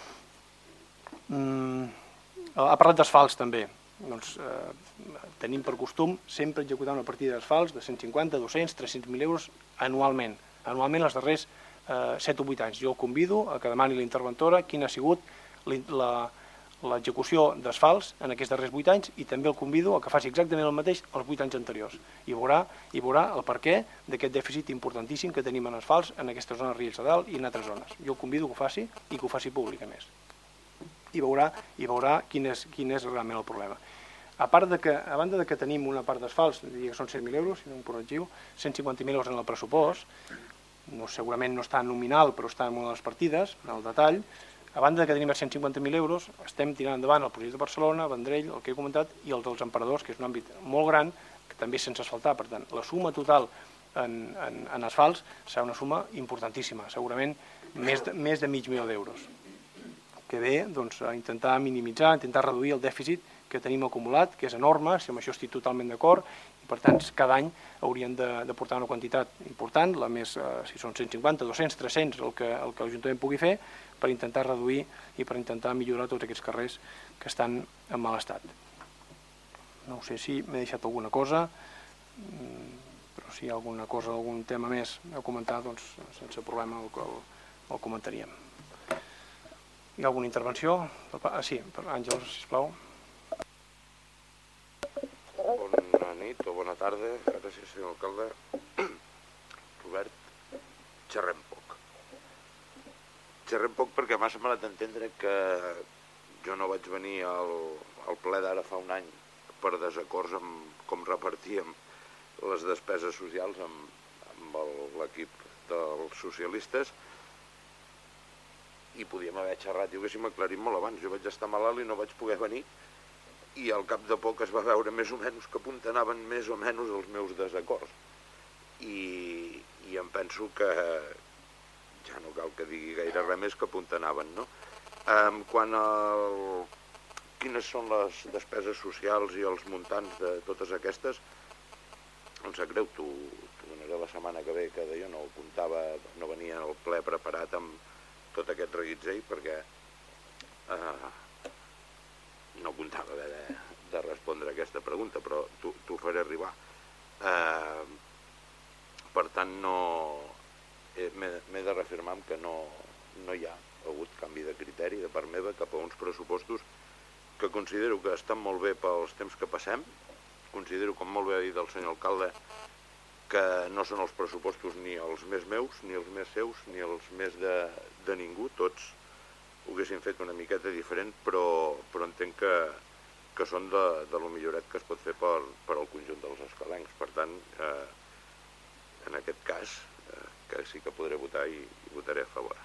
Ha parlat d'asfalts també. Doncs tenim per costum sempre executar una partida d'asfalts de 150, 200, 300.000 euros anualment. Anualment els darrers 7 o 8 anys. Jo el convido a que demani la interventora quina ha sigut l'execució d'asfalts en aquests darrers 8 anys i també el convido a que faci exactament el mateix els 8 anys anteriors. I veurà el perquè d'aquest dèficit importantíssim que tenim en asfalts en aquesta zona de Riells de Dalt i en altres zones. Jo el convido que ho faci i que ho faci públic a més. I veurà quin és realment el problema. A banda de que tenim una part d'asfalts, diria que són 100.000 euros, si no em corregiu, 150.000 euros en el pressupost, segurament no està nominal, però està en una de les partides, en el detall. A banda que tenim 150.000 euros, estem tirant endavant el projecte de Barcelona, Vendrell, el que he comentat, i el dels Emperadors, que és un àmbit molt gran, que també és sense asfaltar. Per tant, la suma total en asfalts serà una suma importantíssima, segurament més de $500.000 d'euros, que ve a intentar minimitzar, a intentar reduir el dèficit que tenim acumulat, que és enorme, si amb això estic totalment d'acord, i per tant cada any hauríem de portar una quantitat important, si són 150, 200, 300, el que l'Ajuntament pugui fer, per intentar reduir i per intentar millorar tots aquests carrers que estan en mal estat. No sé si m'he deixat alguna cosa, però si hi ha alguna cosa, algun tema més a comentar, doncs sense problema el comentaríem. Hi ha alguna intervenció? Sí, Àngels, sisplau. Bona nit o bona tarda, gràcies senyor alcalde. Robert, xerrem poc. Xerrem poc perquè m'ha semblat entendre que jo no vaig venir al ple d'ara fa un any per desacords amb com repartíem les despeses socials amb l'equip dels socialistes, i podíem haver xerrat i ho haguéssim aclarit molt abans. Jo vaig estar malalt i no vaig poder venir i al cap de poc es va veure més o menys que apuntanaven més o menys els meus desacords. I em penso que ja no cal que digui gaire res més que apuntanaven, no? Quant a quines són les despeses socials i els muntants de totes aquestes, em sap greu, t'ho donaré la setmana que ve, que jo no apuntava, no venia al ple preparat amb tot aquest reguitzell perquè no comptava haver de respondre a aquesta pregunta, però t'ho faré arribar. Per tant, m'he de reafirmar que no hi ha hagut canvi de criteri de part meva cap a uns pressupostos que considero que estan molt bé pels temps que passem. Considero, com molt bé ha dit el senyor alcalde, que no són els pressupostos ni els més meus, ni els més seus, ni els més de ningú. Tots ho haguessin fet una miqueta diferent, però entenc que són de lo milloret que es pot fer per al conjunt dels escalencs. Per tant, en aquest cas, que sí que podré votar i votaré a favor.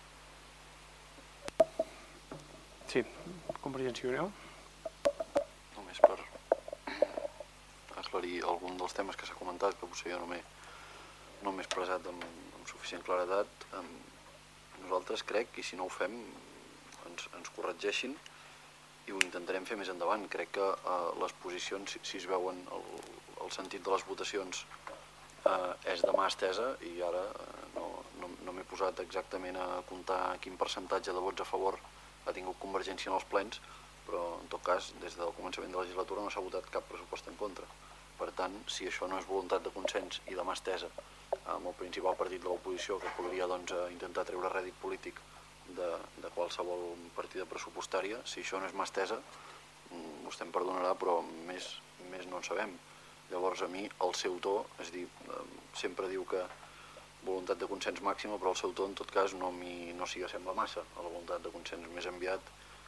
Sí, Convergència i Unió. Només per aclarir algun dels temes que s'ha comentat, que potser jo no m'he expressat amb suficient claredat. Nosaltres crec, i si no ho fem, ens corregeixin i ho intentarem fer més endavant. Crec que les posicions, si es veuen el sentit de les votacions, és de mà estesa i ara no m'he posat exactament a comptar quin percentatge de vots a favor ha tingut Convergència en els plens, però en tot cas, des del començament de la legislatura no s'ha votat cap pressupost en contra. Per tant, si això no és voluntat de consens i de mà estesa amb el principal partit de l'oposició, que podria intentar treure rèdit polític de qualsevol partida pressupostària, si això no és mà estesa, vostè em perdonarà, però més no en sabem. Llavors, a mi, el seu to, és a dir, sempre diu que voluntat de consens màxima, però el seu to, en tot cas, no s'hi assembla massa a la voluntat de consens més enviat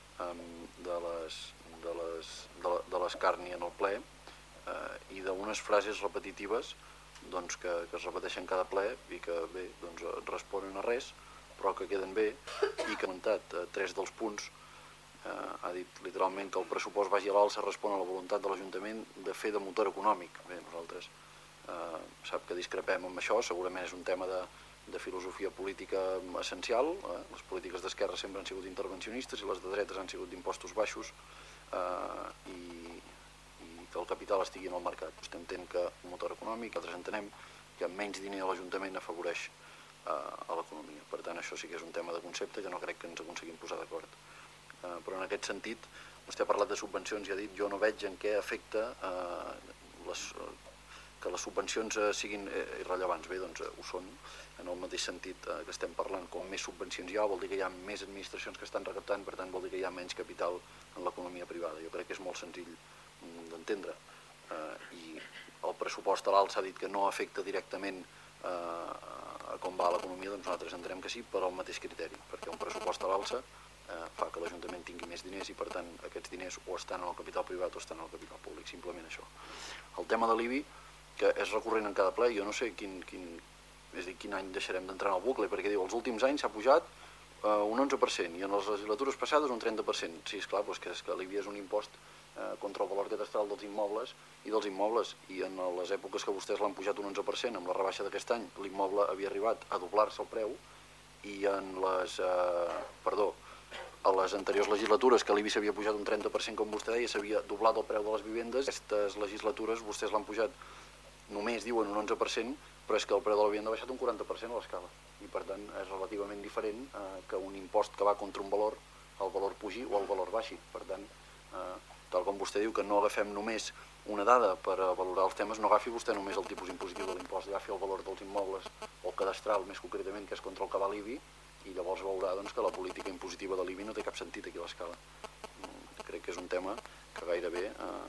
de l'escarni en el ple i d'unes frases repetitives que es repeteixen cada ple i que bé, responen a res, però que queden bé i que ha comentat 3 dels punts. Ha dit literalment que el pressupost vagi a l'alça respon a la voluntat de l'Ajuntament de fer de motor econòmic. Bé, nosaltres sap que discrepem amb això, segurament és un tema de filosofia política essencial. Les polítiques d'esquerra sempre han sigut intervencionistes i les de dretes han sigut d'impostos baixos i que el capital estigui en el mercat. Vostè entén que un motor econòmic, altres entenem que menys diner a l'Ajuntament afavoreix a l'economia. Per tant, això sí que és un tema de concepte que no crec que ens aconseguim posar d'acord. Però en aquest sentit, vostè ha parlat de subvencions i ha dit jo no veig en què afecta que les subvencions siguin irrellevants. Bé, doncs ho són, en el mateix sentit que estem parlant, com més subvencions hi ha, vol dir que hi ha més administracions que estan recaptant, per tant vol dir que hi ha menys capital en l'economia privada. Jo crec que és molt senzill d'entendre. I el pressupost a l'alça ha dit que no afecta directament a com va l'economia, doncs nosaltres entenem que sí, però el mateix criteri, perquè un pressupost a l'alça fa que l'Ajuntament tingui més diners i per tant aquests diners o estan en el capital privat o estan en el capital públic, simplement això. El tema de l'IBI, que és recurrent en cada ple, jo no sé quin any deixarem d'entrar en el bucle, perquè diu, els últims anys s'ha pujat un 11% i en les legislatures passades un 30%. Sí, esclar, doncs que l'IBI és un impost contra el valor catastral dels immobles i en les èpoques que vostès l'han pujat un 11%, amb la rebaixa d'aquest any l'immoble havia arribat a doblar-se el preu i a les anteriors legislatures que l'IBI s'havia pujat un 30%, com vostè deia, s'havia doblat el preu de les vivendes. Aquestes legislatures vostès l'han pujat només, diuen, un 11%, però és que el preu de la vivenda ha baixat un 40% a l'escala i per tant és relativament diferent que un impost que va contra un valor, el valor pugi o el valor baixi. Per tant, tal com vostè diu que no agafem només una dada per valorar els temes, no agafi vostè només el tipus impositiu de l'impost, agafi el valor dels immobles o el cadastral més concretament, que és contra el que va l'IBI, i llavors veurà que la política impositiva de l'IBI no té cap sentit aquí a l'escala. Crec que és un tema que gairebé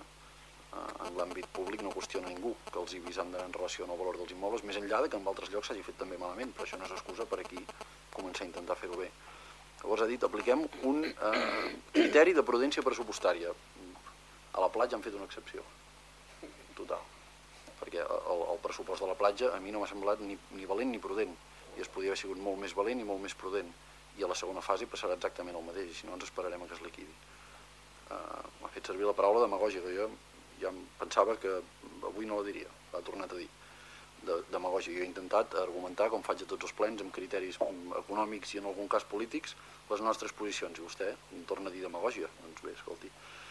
en l'àmbit públic no qüestiona ningú, que els IBIs han d'anar en relació amb el valor dels immobles, més enllà que en altres llocs s'hagi fet també malament, però això no és excusa per aquí començar a intentar fer-ho bé. Llavors ha dit, apliquem un criteri de prudència pressupostària. A la platja han fet una excepció, total, perquè el pressupost de la platja a mi no m'ha semblat ni valent ni prudent, i es podia haver sigut molt més valent i molt més prudent, i a la segona fase passarà exactament el mateix, i si no ens esperarem a que es liquidi. M'ha fet servir la paraula demagògica, jo ja em pensava que avui no la diria, l'ha tornat a dir, demagògica. Jo he intentat argumentar, com faig a tots els plens, amb criteris econòmics i en algun cas polítics, les nostres posicions, i vostè em torna a dir demagògia. Doncs bé, escolti,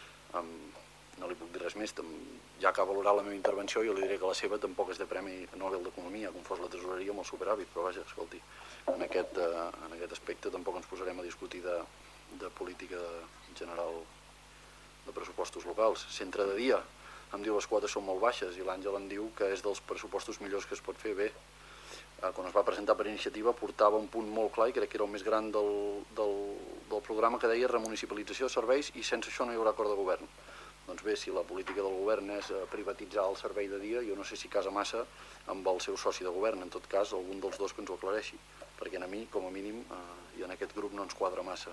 no li puc dir res més, ja que ha valorat la meva intervenció jo li diré que la seva tampoc és de Premi Nobel d'Economia, com fos la tresoreria amb el superàvit, però vaja, escolti, en aquest aspecte tampoc ens posarem a discutir de política general de pressupostos locals. Centre de dia, em diu les quotes són molt baixes i l'Àngel em diu que és dels pressupostos millors que es pot fer. Bé, quan es va presentar per iniciativa portava un punt molt clar i crec que era el més gran del programa que deia remunicipalització de serveis i sense això no hi haurà acord de govern. Doncs bé, si la política del govern és privatitzar el servei de dia, jo no sé si casa massa amb el seu soci de govern, en tot cas algun dels dos que ens ho aclareixi, perquè a mi, com a mínim, i en aquest grup no ens quadra massa.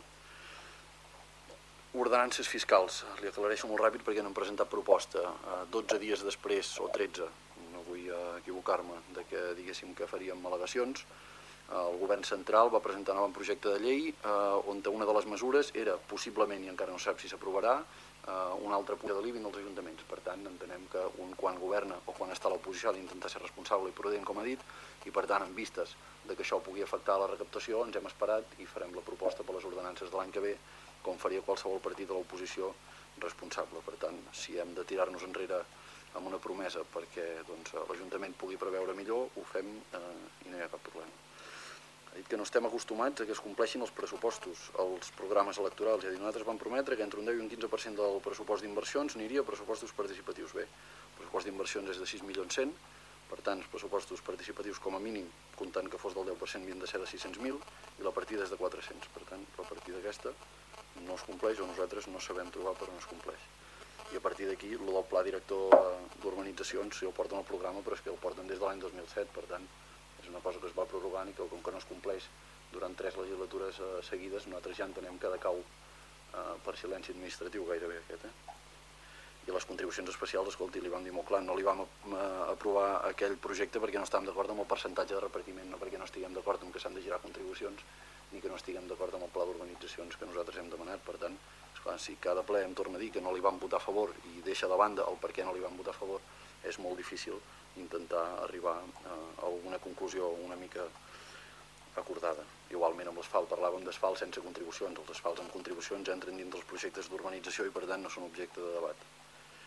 Ordenances fiscals, li aclareixo molt ràpid perquè no hem presentat proposta. 12 dies després, o 13, no vull equivocar-me, de que diguéssim que faríem al·legacions, el govern central va presentar un projecte de llei on una de les mesures era, possiblement, i encara no sap si s'aprovarà, un altre punt de l'IBI dels ajuntaments. Per tant, entenem que un quan governa o quan està a l'oposició ha d'intentar ser responsable i prudent, com ha dit, i per tant, en vistes de que això pugui afectar la recaptació, ens hem esperat i farem la proposta per les ordenances de l'any que ve, com faria qualsevol partit de l'oposició responsable. Per tant, si hem de tirar-nos enrere amb una promesa perquè l'Ajuntament pugui preveure millor, ho fem i no hi ha cap problema. Ha dit que no estem acostumats a que es compleixin els pressupostos, els programes electorals. És a dir, nosaltres vam prometre que entre un 10 i un 15% del pressupost d'inversions aniria a pressupostos participatius. Bé, el pressupost d'inversions és de 6.100.000, per tant, els pressupostos participatius com a mínim, comptant que fos del 10%, havien de ser de 600.000 i la partida és de 400. Per tant, la partida aquesta no es compleix o nosaltres no sabem trobar per on es compleix. I a partir d'aquí, el del pla director d'urbanitzacions, sí, el porten al programa, però és que el porten des de l'any 2007, per tant, és una cosa que es va prorrogant i que com que no es compleix durant 3 legislatures seguides, nosaltres ja entenem que decau per silenci administratiu gairebé aquest. I les contribucions especials, escolti, li vam dir molt clar, no li vam aprovar aquell projecte perquè no estàvem d'acord amb el percentatge de repartiment, no perquè no estiguem d'acord amb que s'han de girar contribucions, ni que no estiguem d'acord amb el pla d'urbanitzacions que nosaltres hem demanat. Per tant, esclar, si cada ple em torna a dir que no li vam votar a favor i deixa de banda el per què no li vam votar a favor, és molt difícil intentar arribar a alguna conclusió una mica acordada. Igualment amb l'asfalt, parlàvem d'asfalt sense contribucions. Els asfalts amb contribucions entren dins dels projectes d'urbanització i per tant no són objecte de debat.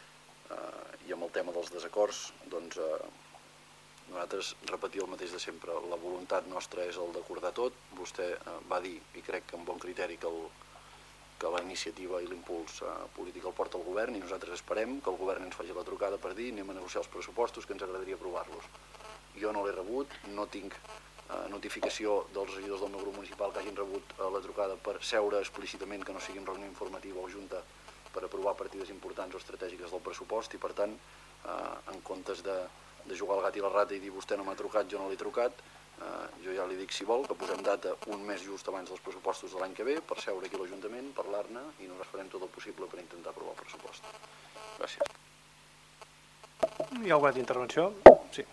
I amb el tema dels desacords, doncs nosaltres repetir el mateix de sempre. La voluntat nostra és el d'acordar tot. Vostè va dir, i crec que amb bon criteri, que la iniciativa i l'impuls polític el porta al govern, i nosaltres esperem que el govern ens faci la trucada per dir anem a negociar els pressupostos, que ens agradaria aprovar-los. Jo no l'he rebut, no tinc notificació dels regidors del meu grup municipal que hagin rebut la trucada per seure explícitament, que no sigui en reunió informativa o junta, per aprovar partides importants o estratègiques del pressupost, i per tant, en comptes de jugar al gat i la rata i dir vostè no m'ha trucat, jo no l'he trucat, jo ja li dic, si vol, que posem data un mes just abans dels pressupostos de l'any que ve per seure aquí a l'Ajuntament, parlar-ne, i nosaltres farem tot el possible per intentar aprovar el pressupost. Gràcies. Hi ha alguna altra intervenció? Sí.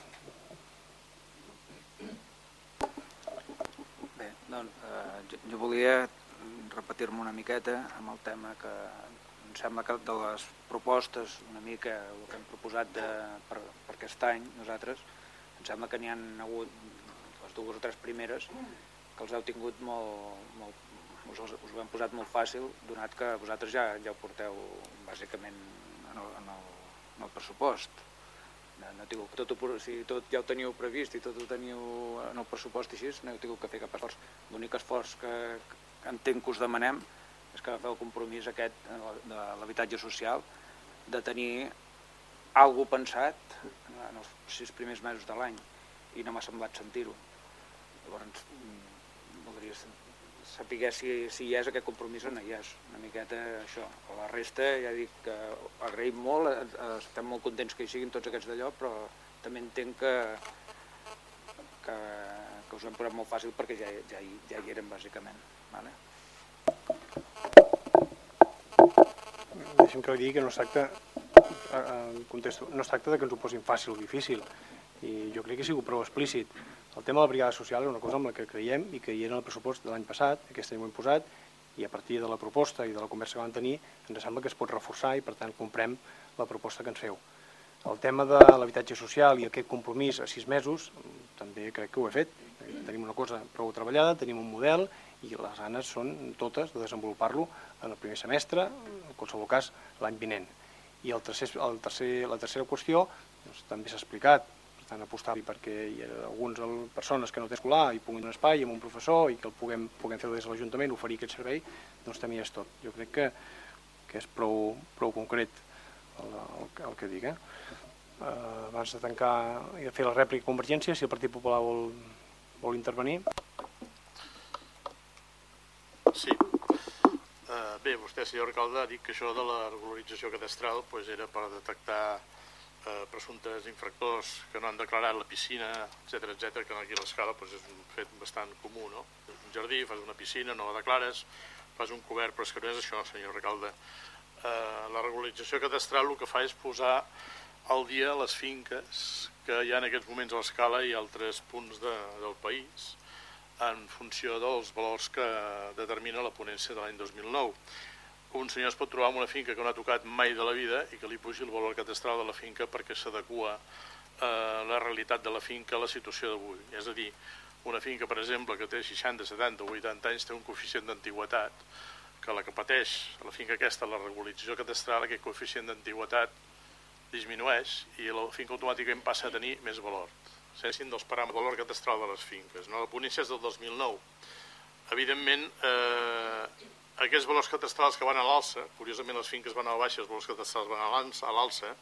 Bé, doncs jo volia repetir-me una miqueta amb el tema que em sembla que de les propostes, una mica el que hem proposat per aquest any, nosaltres, em sembla que n'hi han hagut les dues o tres primeres que els heu tingut us ho hem posat molt fàcil, donat que vosaltres ja ho porteu bàsicament en el pressupost. No tinc si tot ja ho teníeu previst i tot ho teniu en el pressupost així, no heu tingut que fer cap esforç. L'únic esforç que entenc que us demanem és que agafeu el compromís aquest de l'habitatge social, de tenir alguna cosa pensat en els 6 primers mesos de l'any, i no m'ha semblat sentir-ho. Llavors, voldria saber si hi és aquest compromís o no hi és, una miqueta això. A la resta, ja dic que agraïm molt, estem molt contents que hi siguin tots aquests d'allò, però també entenc que us ho hem posat molt fàcil perquè ja hi eren, bàsicament. Deixa'm que digui que no es tracta, contesto, no es tracta que ens ho posin fàcil o difícil, i jo crec que he sigut prou explícit. El tema de la brigada social és una cosa amb la que creiem i que hi era en el pressupost de l'any passat, aquest any ho hem posat, i a partir de la proposta i de la conversa que vam tenir ens sembla que es pot reforçar i per tant comprem la proposta que ens feu. El tema de l'habitatge social i aquest compromís a 6 mesos també crec que ho he fet. Tenim una cosa prou treballada, tenim un model i les ganes són totes de desenvolupar-lo en el primer semestre, en qualsevol cas l'any vinent. I la tercera qüestió doncs, també s'ha explicat, per tant apostar-hi perquè hi ha algunes persones que no tenen escolar i puguin un espai amb un professor i que el puguem fer des de l'Ajuntament, oferir aquest servei, doncs també és tot. Jo crec que és prou concret el que dic. Abans de tancar i de fer la rèplica a Convergència, si el Partit Popular vol intervenir. Sí. Bé, vostè, senyor alcalde, ha dit que això de la regularització cadastral era per detectar presumptes infractors que no han declarat la piscina, etc., que aquí a l'escala és un fet bastant comú, no? Un jardí, fas una piscina, no la declares, fas un cobert, però és que no és això, senyor alcalde. La regularització cadastral el que fa és posar al dia les finques que hi ha en aquests moments a l'escala i altres punts del país en funció dels valors que determina la ponència de l'any 2009. Un senyor es pot trobar amb una finca que no ha tocat mai de la vida i que li pugi el valor cadastral de la finca perquè s'adequa la realitat de la finca a la situació d'avui. És a dir, una finca, per exemple, que té 60, 70 o 80 anys té un coeficient d'antiguitat que la que pateix la finca aquesta, la regularització cadastral, aquest coeficient d'antiguitat disminueix i la finca automàticament passa a tenir més valor. Sensin dels paràmetres de valor cadastral de les finques. La ponència és del 2009. Evidentment, aquests valors cadastrals que van a l'alça, curiosament les finques van a la baixa, els valors cadastrals van a l'alça,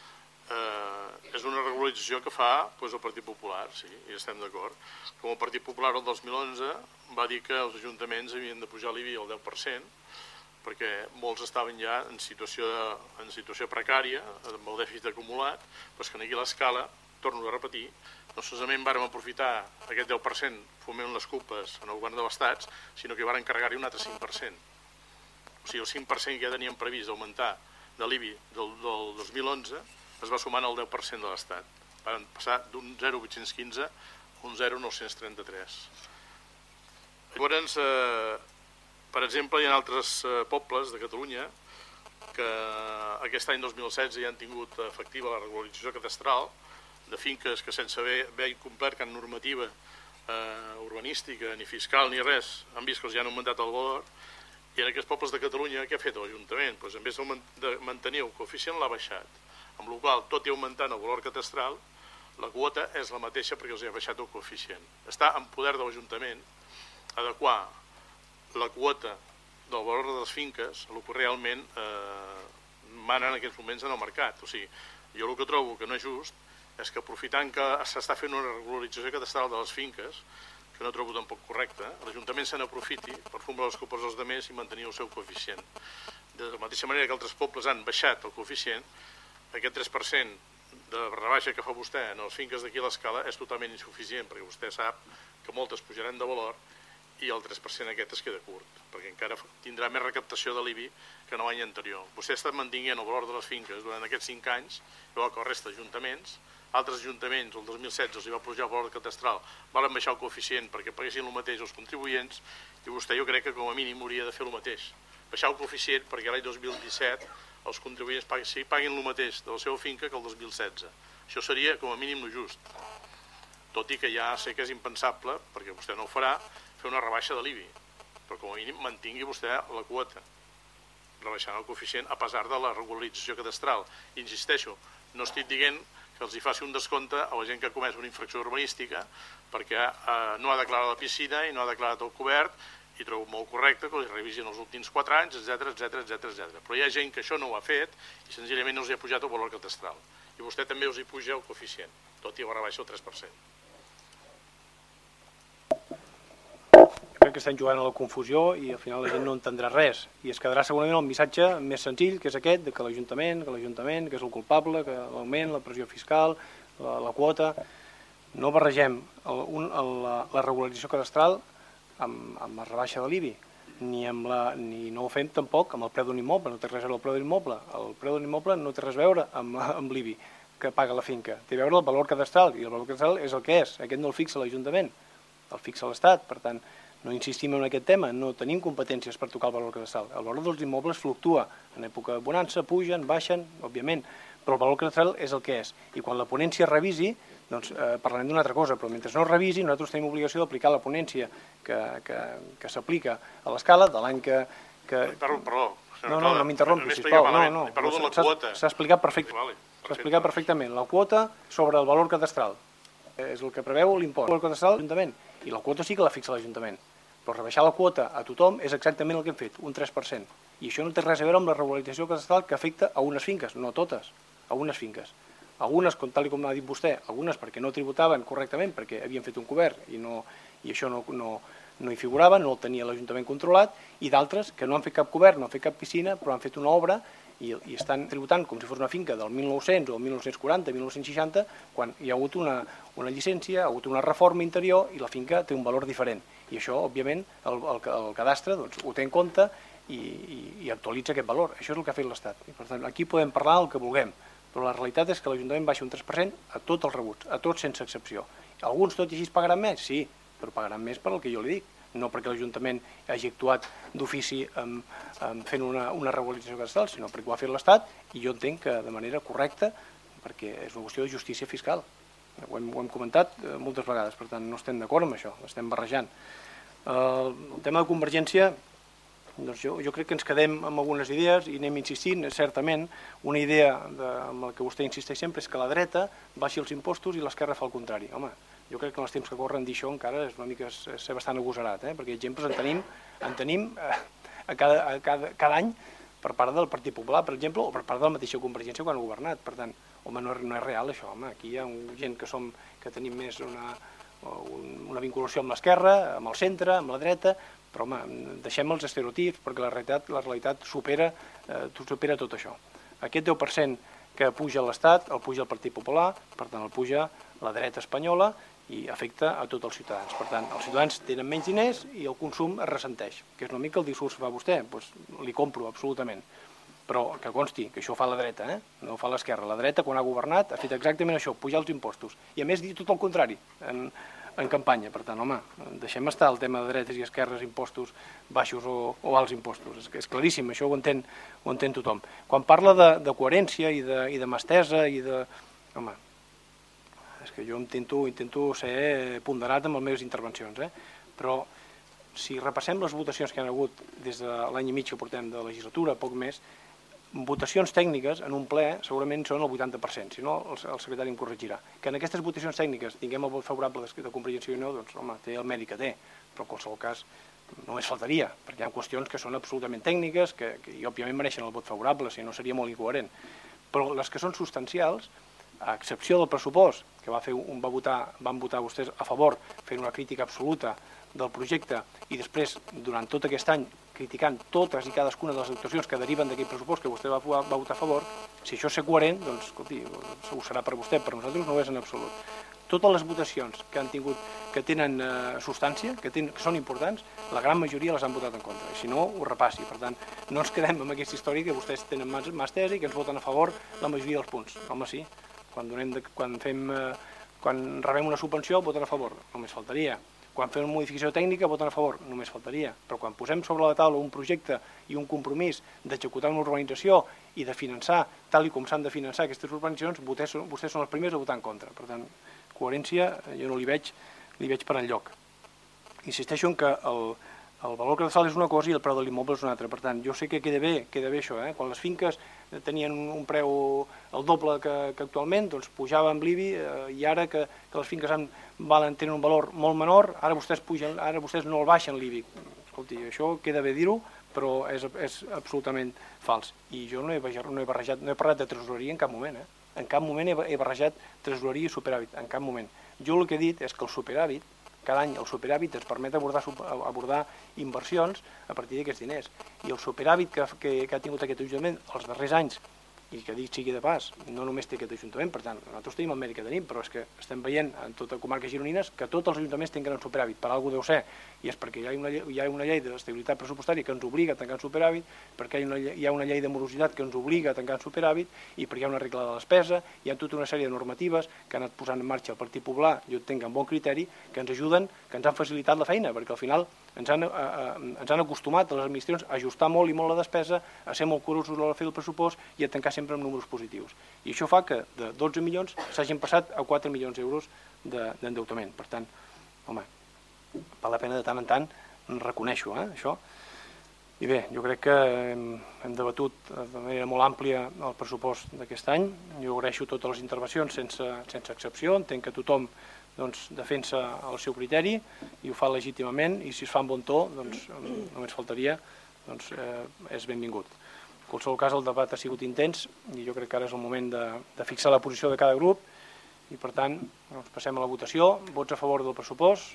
és una regularització que fa el Partit Popular, sí, hi estem d'acord. Com el Partit Popular el 2011 va dir que els ajuntaments havien de pujar l'IBI al 10%, perquè molts estaven ja en situació precària, amb el dèficit acumulat, però és que aquí a l'escala, torno a repetir, no solament vàrem aprofitar aquest 10% fomant les culpes en el govern de l'Estat, sinó que van encarregar-hi un altre 5%. O sigui, el 5% que ja teníem previst d'augmentar de l'IBI del 2011 es va sumant al 10% de l'Estat. Van passar d'un 0,815 a un 0,933. Llavors, per exemple, hi ha altres pobles de Catalunya que aquest any 2016 ja han tingut efectiva la regularització cadastral de finques que sense haver incomplert cap normativa urbanística, ni fiscal, ni res, han vist que els ja han augmentat el valor. I en aquests pobles de Catalunya, què ha fet l'Ajuntament? En vez de mantenir el coeficient, l'ha baixat. amb la qual tot i augmentant el valor catastral, la quota és la mateixa perquè els ha baixat el coeficient. Està en poder de l'Ajuntament adequar la quota del valor de les finques a el que realment mana en aquests moments en el mercat. O sigui, jo el que trobo que no és just és que aprofitant que s'està fent una regularització catastral de les finques, que no trobo tampoc correcte, l'Ajuntament se n'aprofiti per fumar les copes als altres i mantenir el seu coeficient. De la mateixa manera que altres pobles han baixat el coeficient, aquest 3% de rebaixa que fa vostè en les finques d'aquí a l'Escala és totalment insuficient, perquè vostè sap que moltes pujaran de valor i el 3% aquest es queda curt, perquè encara tindrà més recaptació de l'IBI que no l'any anterior. Vostè ha estat mantinguent el valor de les finques durant aquests 5 anys, igual que el resta d'ajuntaments. Altres ajuntaments, el 2016, els hi va pujar el valor catastral, van baixar el coeficient perquè paguessin el mateix els contribuents, i vostè jo crec que com a mínim hauria de fer el mateix. Baixar el coeficient perquè l'any 2017 els contribuents paguin el mateix de la seva finca que el 2016. Això seria com a mínim no just. Tot i que ja sé que és impensable, perquè vostè no ho farà, fer una rebaixa de l'IBI, però com a mínim mantingui vostè la quota, rebaixant el coeficient a pesar de la regularització catastral. Insisteixo, no estic dient que els hi faci un descompte a la gent que ha comès una infracció urbanística perquè no ha declarat la piscina i no ha declarat el cobert, i trobo molt correcte que els revisin els últims 4 anys, etc. Però hi ha gent que això no ho ha fet i senzillament no els hi ha pujat el valor catastral. I vostè també us hi puja el coeficient, tot i la rebaixa el 3%. Jo crec que estan jugant a la confusió i al final la gent no entendrà res i es quedarà segurament el missatge més senzill, que és aquest, que l'Ajuntament, que és el culpable, que l'augment, la pressió fiscal, la quota. No barregem la regularització cadastral amb la rebaixa de l'IBI, ni no ho fem tampoc amb el preu d'un immoble, no té res a veure el preu d'un immoble. El preu d'un immoble no té res a veure amb l'IBI que paga la finca, té a veure el valor cadastral, i el valor cadastral és el que és, aquest no el fixa l'Ajuntament, el fixa l'Estat, per tant, no insistim en aquest tema, no tenim competències per tocar el valor cadastral. El valor dels immobles fluctua, en època de bonança pugen, baixen, òbviament, però el valor cadastral és el que és. I quan la ponència revisi, doncs parlarem d'una altra cosa, però mentre no revisi, nosaltres tenim obligació d'aplicar la ponència que s'aplica a l'Escala de l'any que... Perdó. No m'interrompi, sisplau. Parlo de la quota. S'ha explicat perfectament. La quota sobre el valor cadastral és el que preveu l'impost. El valor cadastral de l'Ajuntament. I la quota sí que la fixa l'Ajuntament. Però rebaixar la quota a tothom és exactament el que hem fet, un 3%. I això no té res a veure amb la regularització cadastral que afecta a unes finques, no totes, a unes finques. Algunes, tal com ha dit vostè, algunes perquè no tributaven correctament, perquè havien fet un cobert i això no hi figurava, no el tenia l'Ajuntament controlat, i d'altres que no han fet cap cobert, no han fet cap piscina, però han fet una obra i estan tributant com si fos una finca del 1900 o 1940, 1960, quan hi ha hagut una llicència, ha hagut una reforma interior i la finca té un valor diferent. I això, òbviament, el cadastre ho té en compte i actualitza aquest valor. Això és el que ha fet l'Estat. Per tant, aquí podem parlar el que vulguem, però la realitat és que l'Ajuntament baixa un 3% a tots els rebuts, a tots sense excepció. Alguns tot i així pagaran més? Sí, però pagaran més per el que jo li dic, no perquè l'Ajuntament hagi actuat d'ofici fent una regularització cadastral, sinó perquè ho ha fet l'Estat i jo entenc que de manera correcta, perquè és una qüestió de justícia fiscal. Ho hem comentat moltes vegades, per tant no estem d'acord amb això, estem barrejant. El tema de Convergència, doncs jo crec que ens quedem amb algunes idees i anem insistint. Certament, una idea amb la que vostè insisteix sempre és que la dreta baixi els impostos i l'esquerra fa el contrari. Home, jo crec que en els temps que corren dir això encara és una mica ser bastant agosarat, perquè exemples en tenim cada any per part del Partit Popular, per exemple, o per part de la mateixa Convergència quan ha governat. Per tant, home, no és real això, home. Aquí hi ha gent que tenim més una vinculació amb l'esquerra, amb el centre, amb la dreta, però home, deixem els estereotips perquè la realitat supera tot això. Aquest 10% que puja l'Estat el puja el Partit Popular, per tant el puja la dreta espanyola i afecta a tots els ciutadans. Per tant, els ciutadans tenen menys diners i el consum es ressenteix, que és una mica el discurs que fa vostè, doncs li compro absolutament. Però que consti que això ho fa la dreta, no ho fa l'esquerra. La dreta, quan ha governat, ha fet exactament això, pujar els impostos. I a més, dir tot el contrari en campanya. Per tant, home, deixem estar el tema de dretes i esquerres, impostos baixos o alts impostos. És claríssim, això ho entén tothom. Quan parla de coherència i de mà estesa i de... Home, és que jo intento ser ponderat amb les meves intervencions, però si repassem les votacions que hi ha hagut des de l'any i mig que portem de legislatura, poc més, votacions tècniques en un ple segurament són el 80%, si no el secretari em corregirà. Que en aquestes votacions tècniques tinguem el vot favorable de Convergència i Unió, doncs home, té el mèrit que té, però en qualsevol cas només faltaria, perquè hi ha qüestions que són absolutament tècniques i òbviament mereixen el vot favorable, si no seria molt incoherent. Però les que són substancials, a excepció del pressupost, que van votar vostès a favor, fent una crítica absoluta del projecte i després, durant tot aquest any, criticant totes i cadascuna de les actuacions que deriven d'aquell pressupost que vostè va votar a favor, si això és ser coherent, doncs, escolti, ho serà per vostè, per nosaltres no és en absolut. Totes les votacions que han tingut, que tenen substància, que són importants, la gran majoria les han votat en contra. I si no, ho repassi. Per tant, no ens quedem amb aquesta història que vostès tenen mà estesa i que ens voten a favor la majoria dels punts. Home, sí, quan rebem una subvenció, voten a favor. Només faltaria. Quan fem una modificació tècnica, voten a favor. Només faltaria. Però quan posem sobre la taula un projecte i un compromís d'executar una urbanització i de finançar, tal com s'han de finançar aquestes urbanitzacions, vostès són els primers a votar en contra. Per tant, coherència jo no li veig per enlloc. Insisteixo en que el valor cadastral és una cosa i el preu de l'immoble és una altra. Per tant, jo sé que queda bé això. Quan les finques tenien un preu el doble que actualment, doncs pujava amb l'IBI i ara que les finques tenen un valor molt menor, ara vostès no el baixen l'IBI. Escolti, això queda bé dir-ho, però és absolutament fals. I jo no he parlat de tresoreria en cap moment. En cap moment he barrejat tresoreria i superàvit, en cap moment. Jo el que he dit és que el superàvit, cada any el superàvit ens permet abordar inversions a partir d'aquests diners. I el superàvit que ha tingut aquest Ajuntament els darrers anys, i que dit sigui de pas, no només té aquest Ajuntament, per tant, nosaltres tenim el mèrit que tenim, però és que estem veient en tota comarques gironines que tots els ajuntaments tenen superàvit, per alguna cosa deu ser, i és perquè hi ha una llei d'estabilitat pressupostària que ens obliga a tancar en superàvit, perquè hi ha una llei de morositat que ens obliga a tancar en superàvit, i perquè hi ha una regla de la despesa, hi ha tota una sèrie de normatives que ha anat posant en marxa el Partit Popular, jo entenc amb bon criteri, que ens ajuden, que ens han facilitat la feina, perquè al final ens han acostumat a les administracions a ajustar molt i molt la despesa, a ser molt curosos a l'hora de fer el pressupost i a tancar sempre amb números positius. I això fa que de 12 milions s'hagin passat a 4 milions d'euros d'endeutament. Per tant, home, val la pena de tant en tant reconèixer això. I bé, jo crec que hem debatut de manera molt àmplia el pressupost d'aquest any. Jo agraeixo totes les intervencions sense excepció. Entenc que tothom defensa el seu criteri i ho fa legítimament, i si es fa amb bon to, només faltaria, és benvingut. En qualsevol cas, el debat ha sigut intens i jo crec que ara és el moment de fixar la posició de cada grup i, per tant, passem a la votació. Vots a favor del pressupost.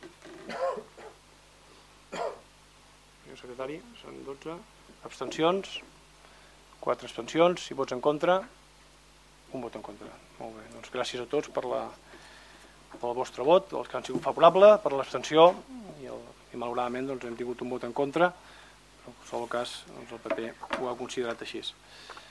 Senyor secretari, són 12. Abstencions, 4 abstencions. I vots en contra, un vot en contra. Molt bé, doncs gràcies a tots pel vostre vot, els que han sigut favorables, per l'abstenció, i malauradament hem tingut un vot en contra, però en qualsevol cas el PP ho ha considerat així.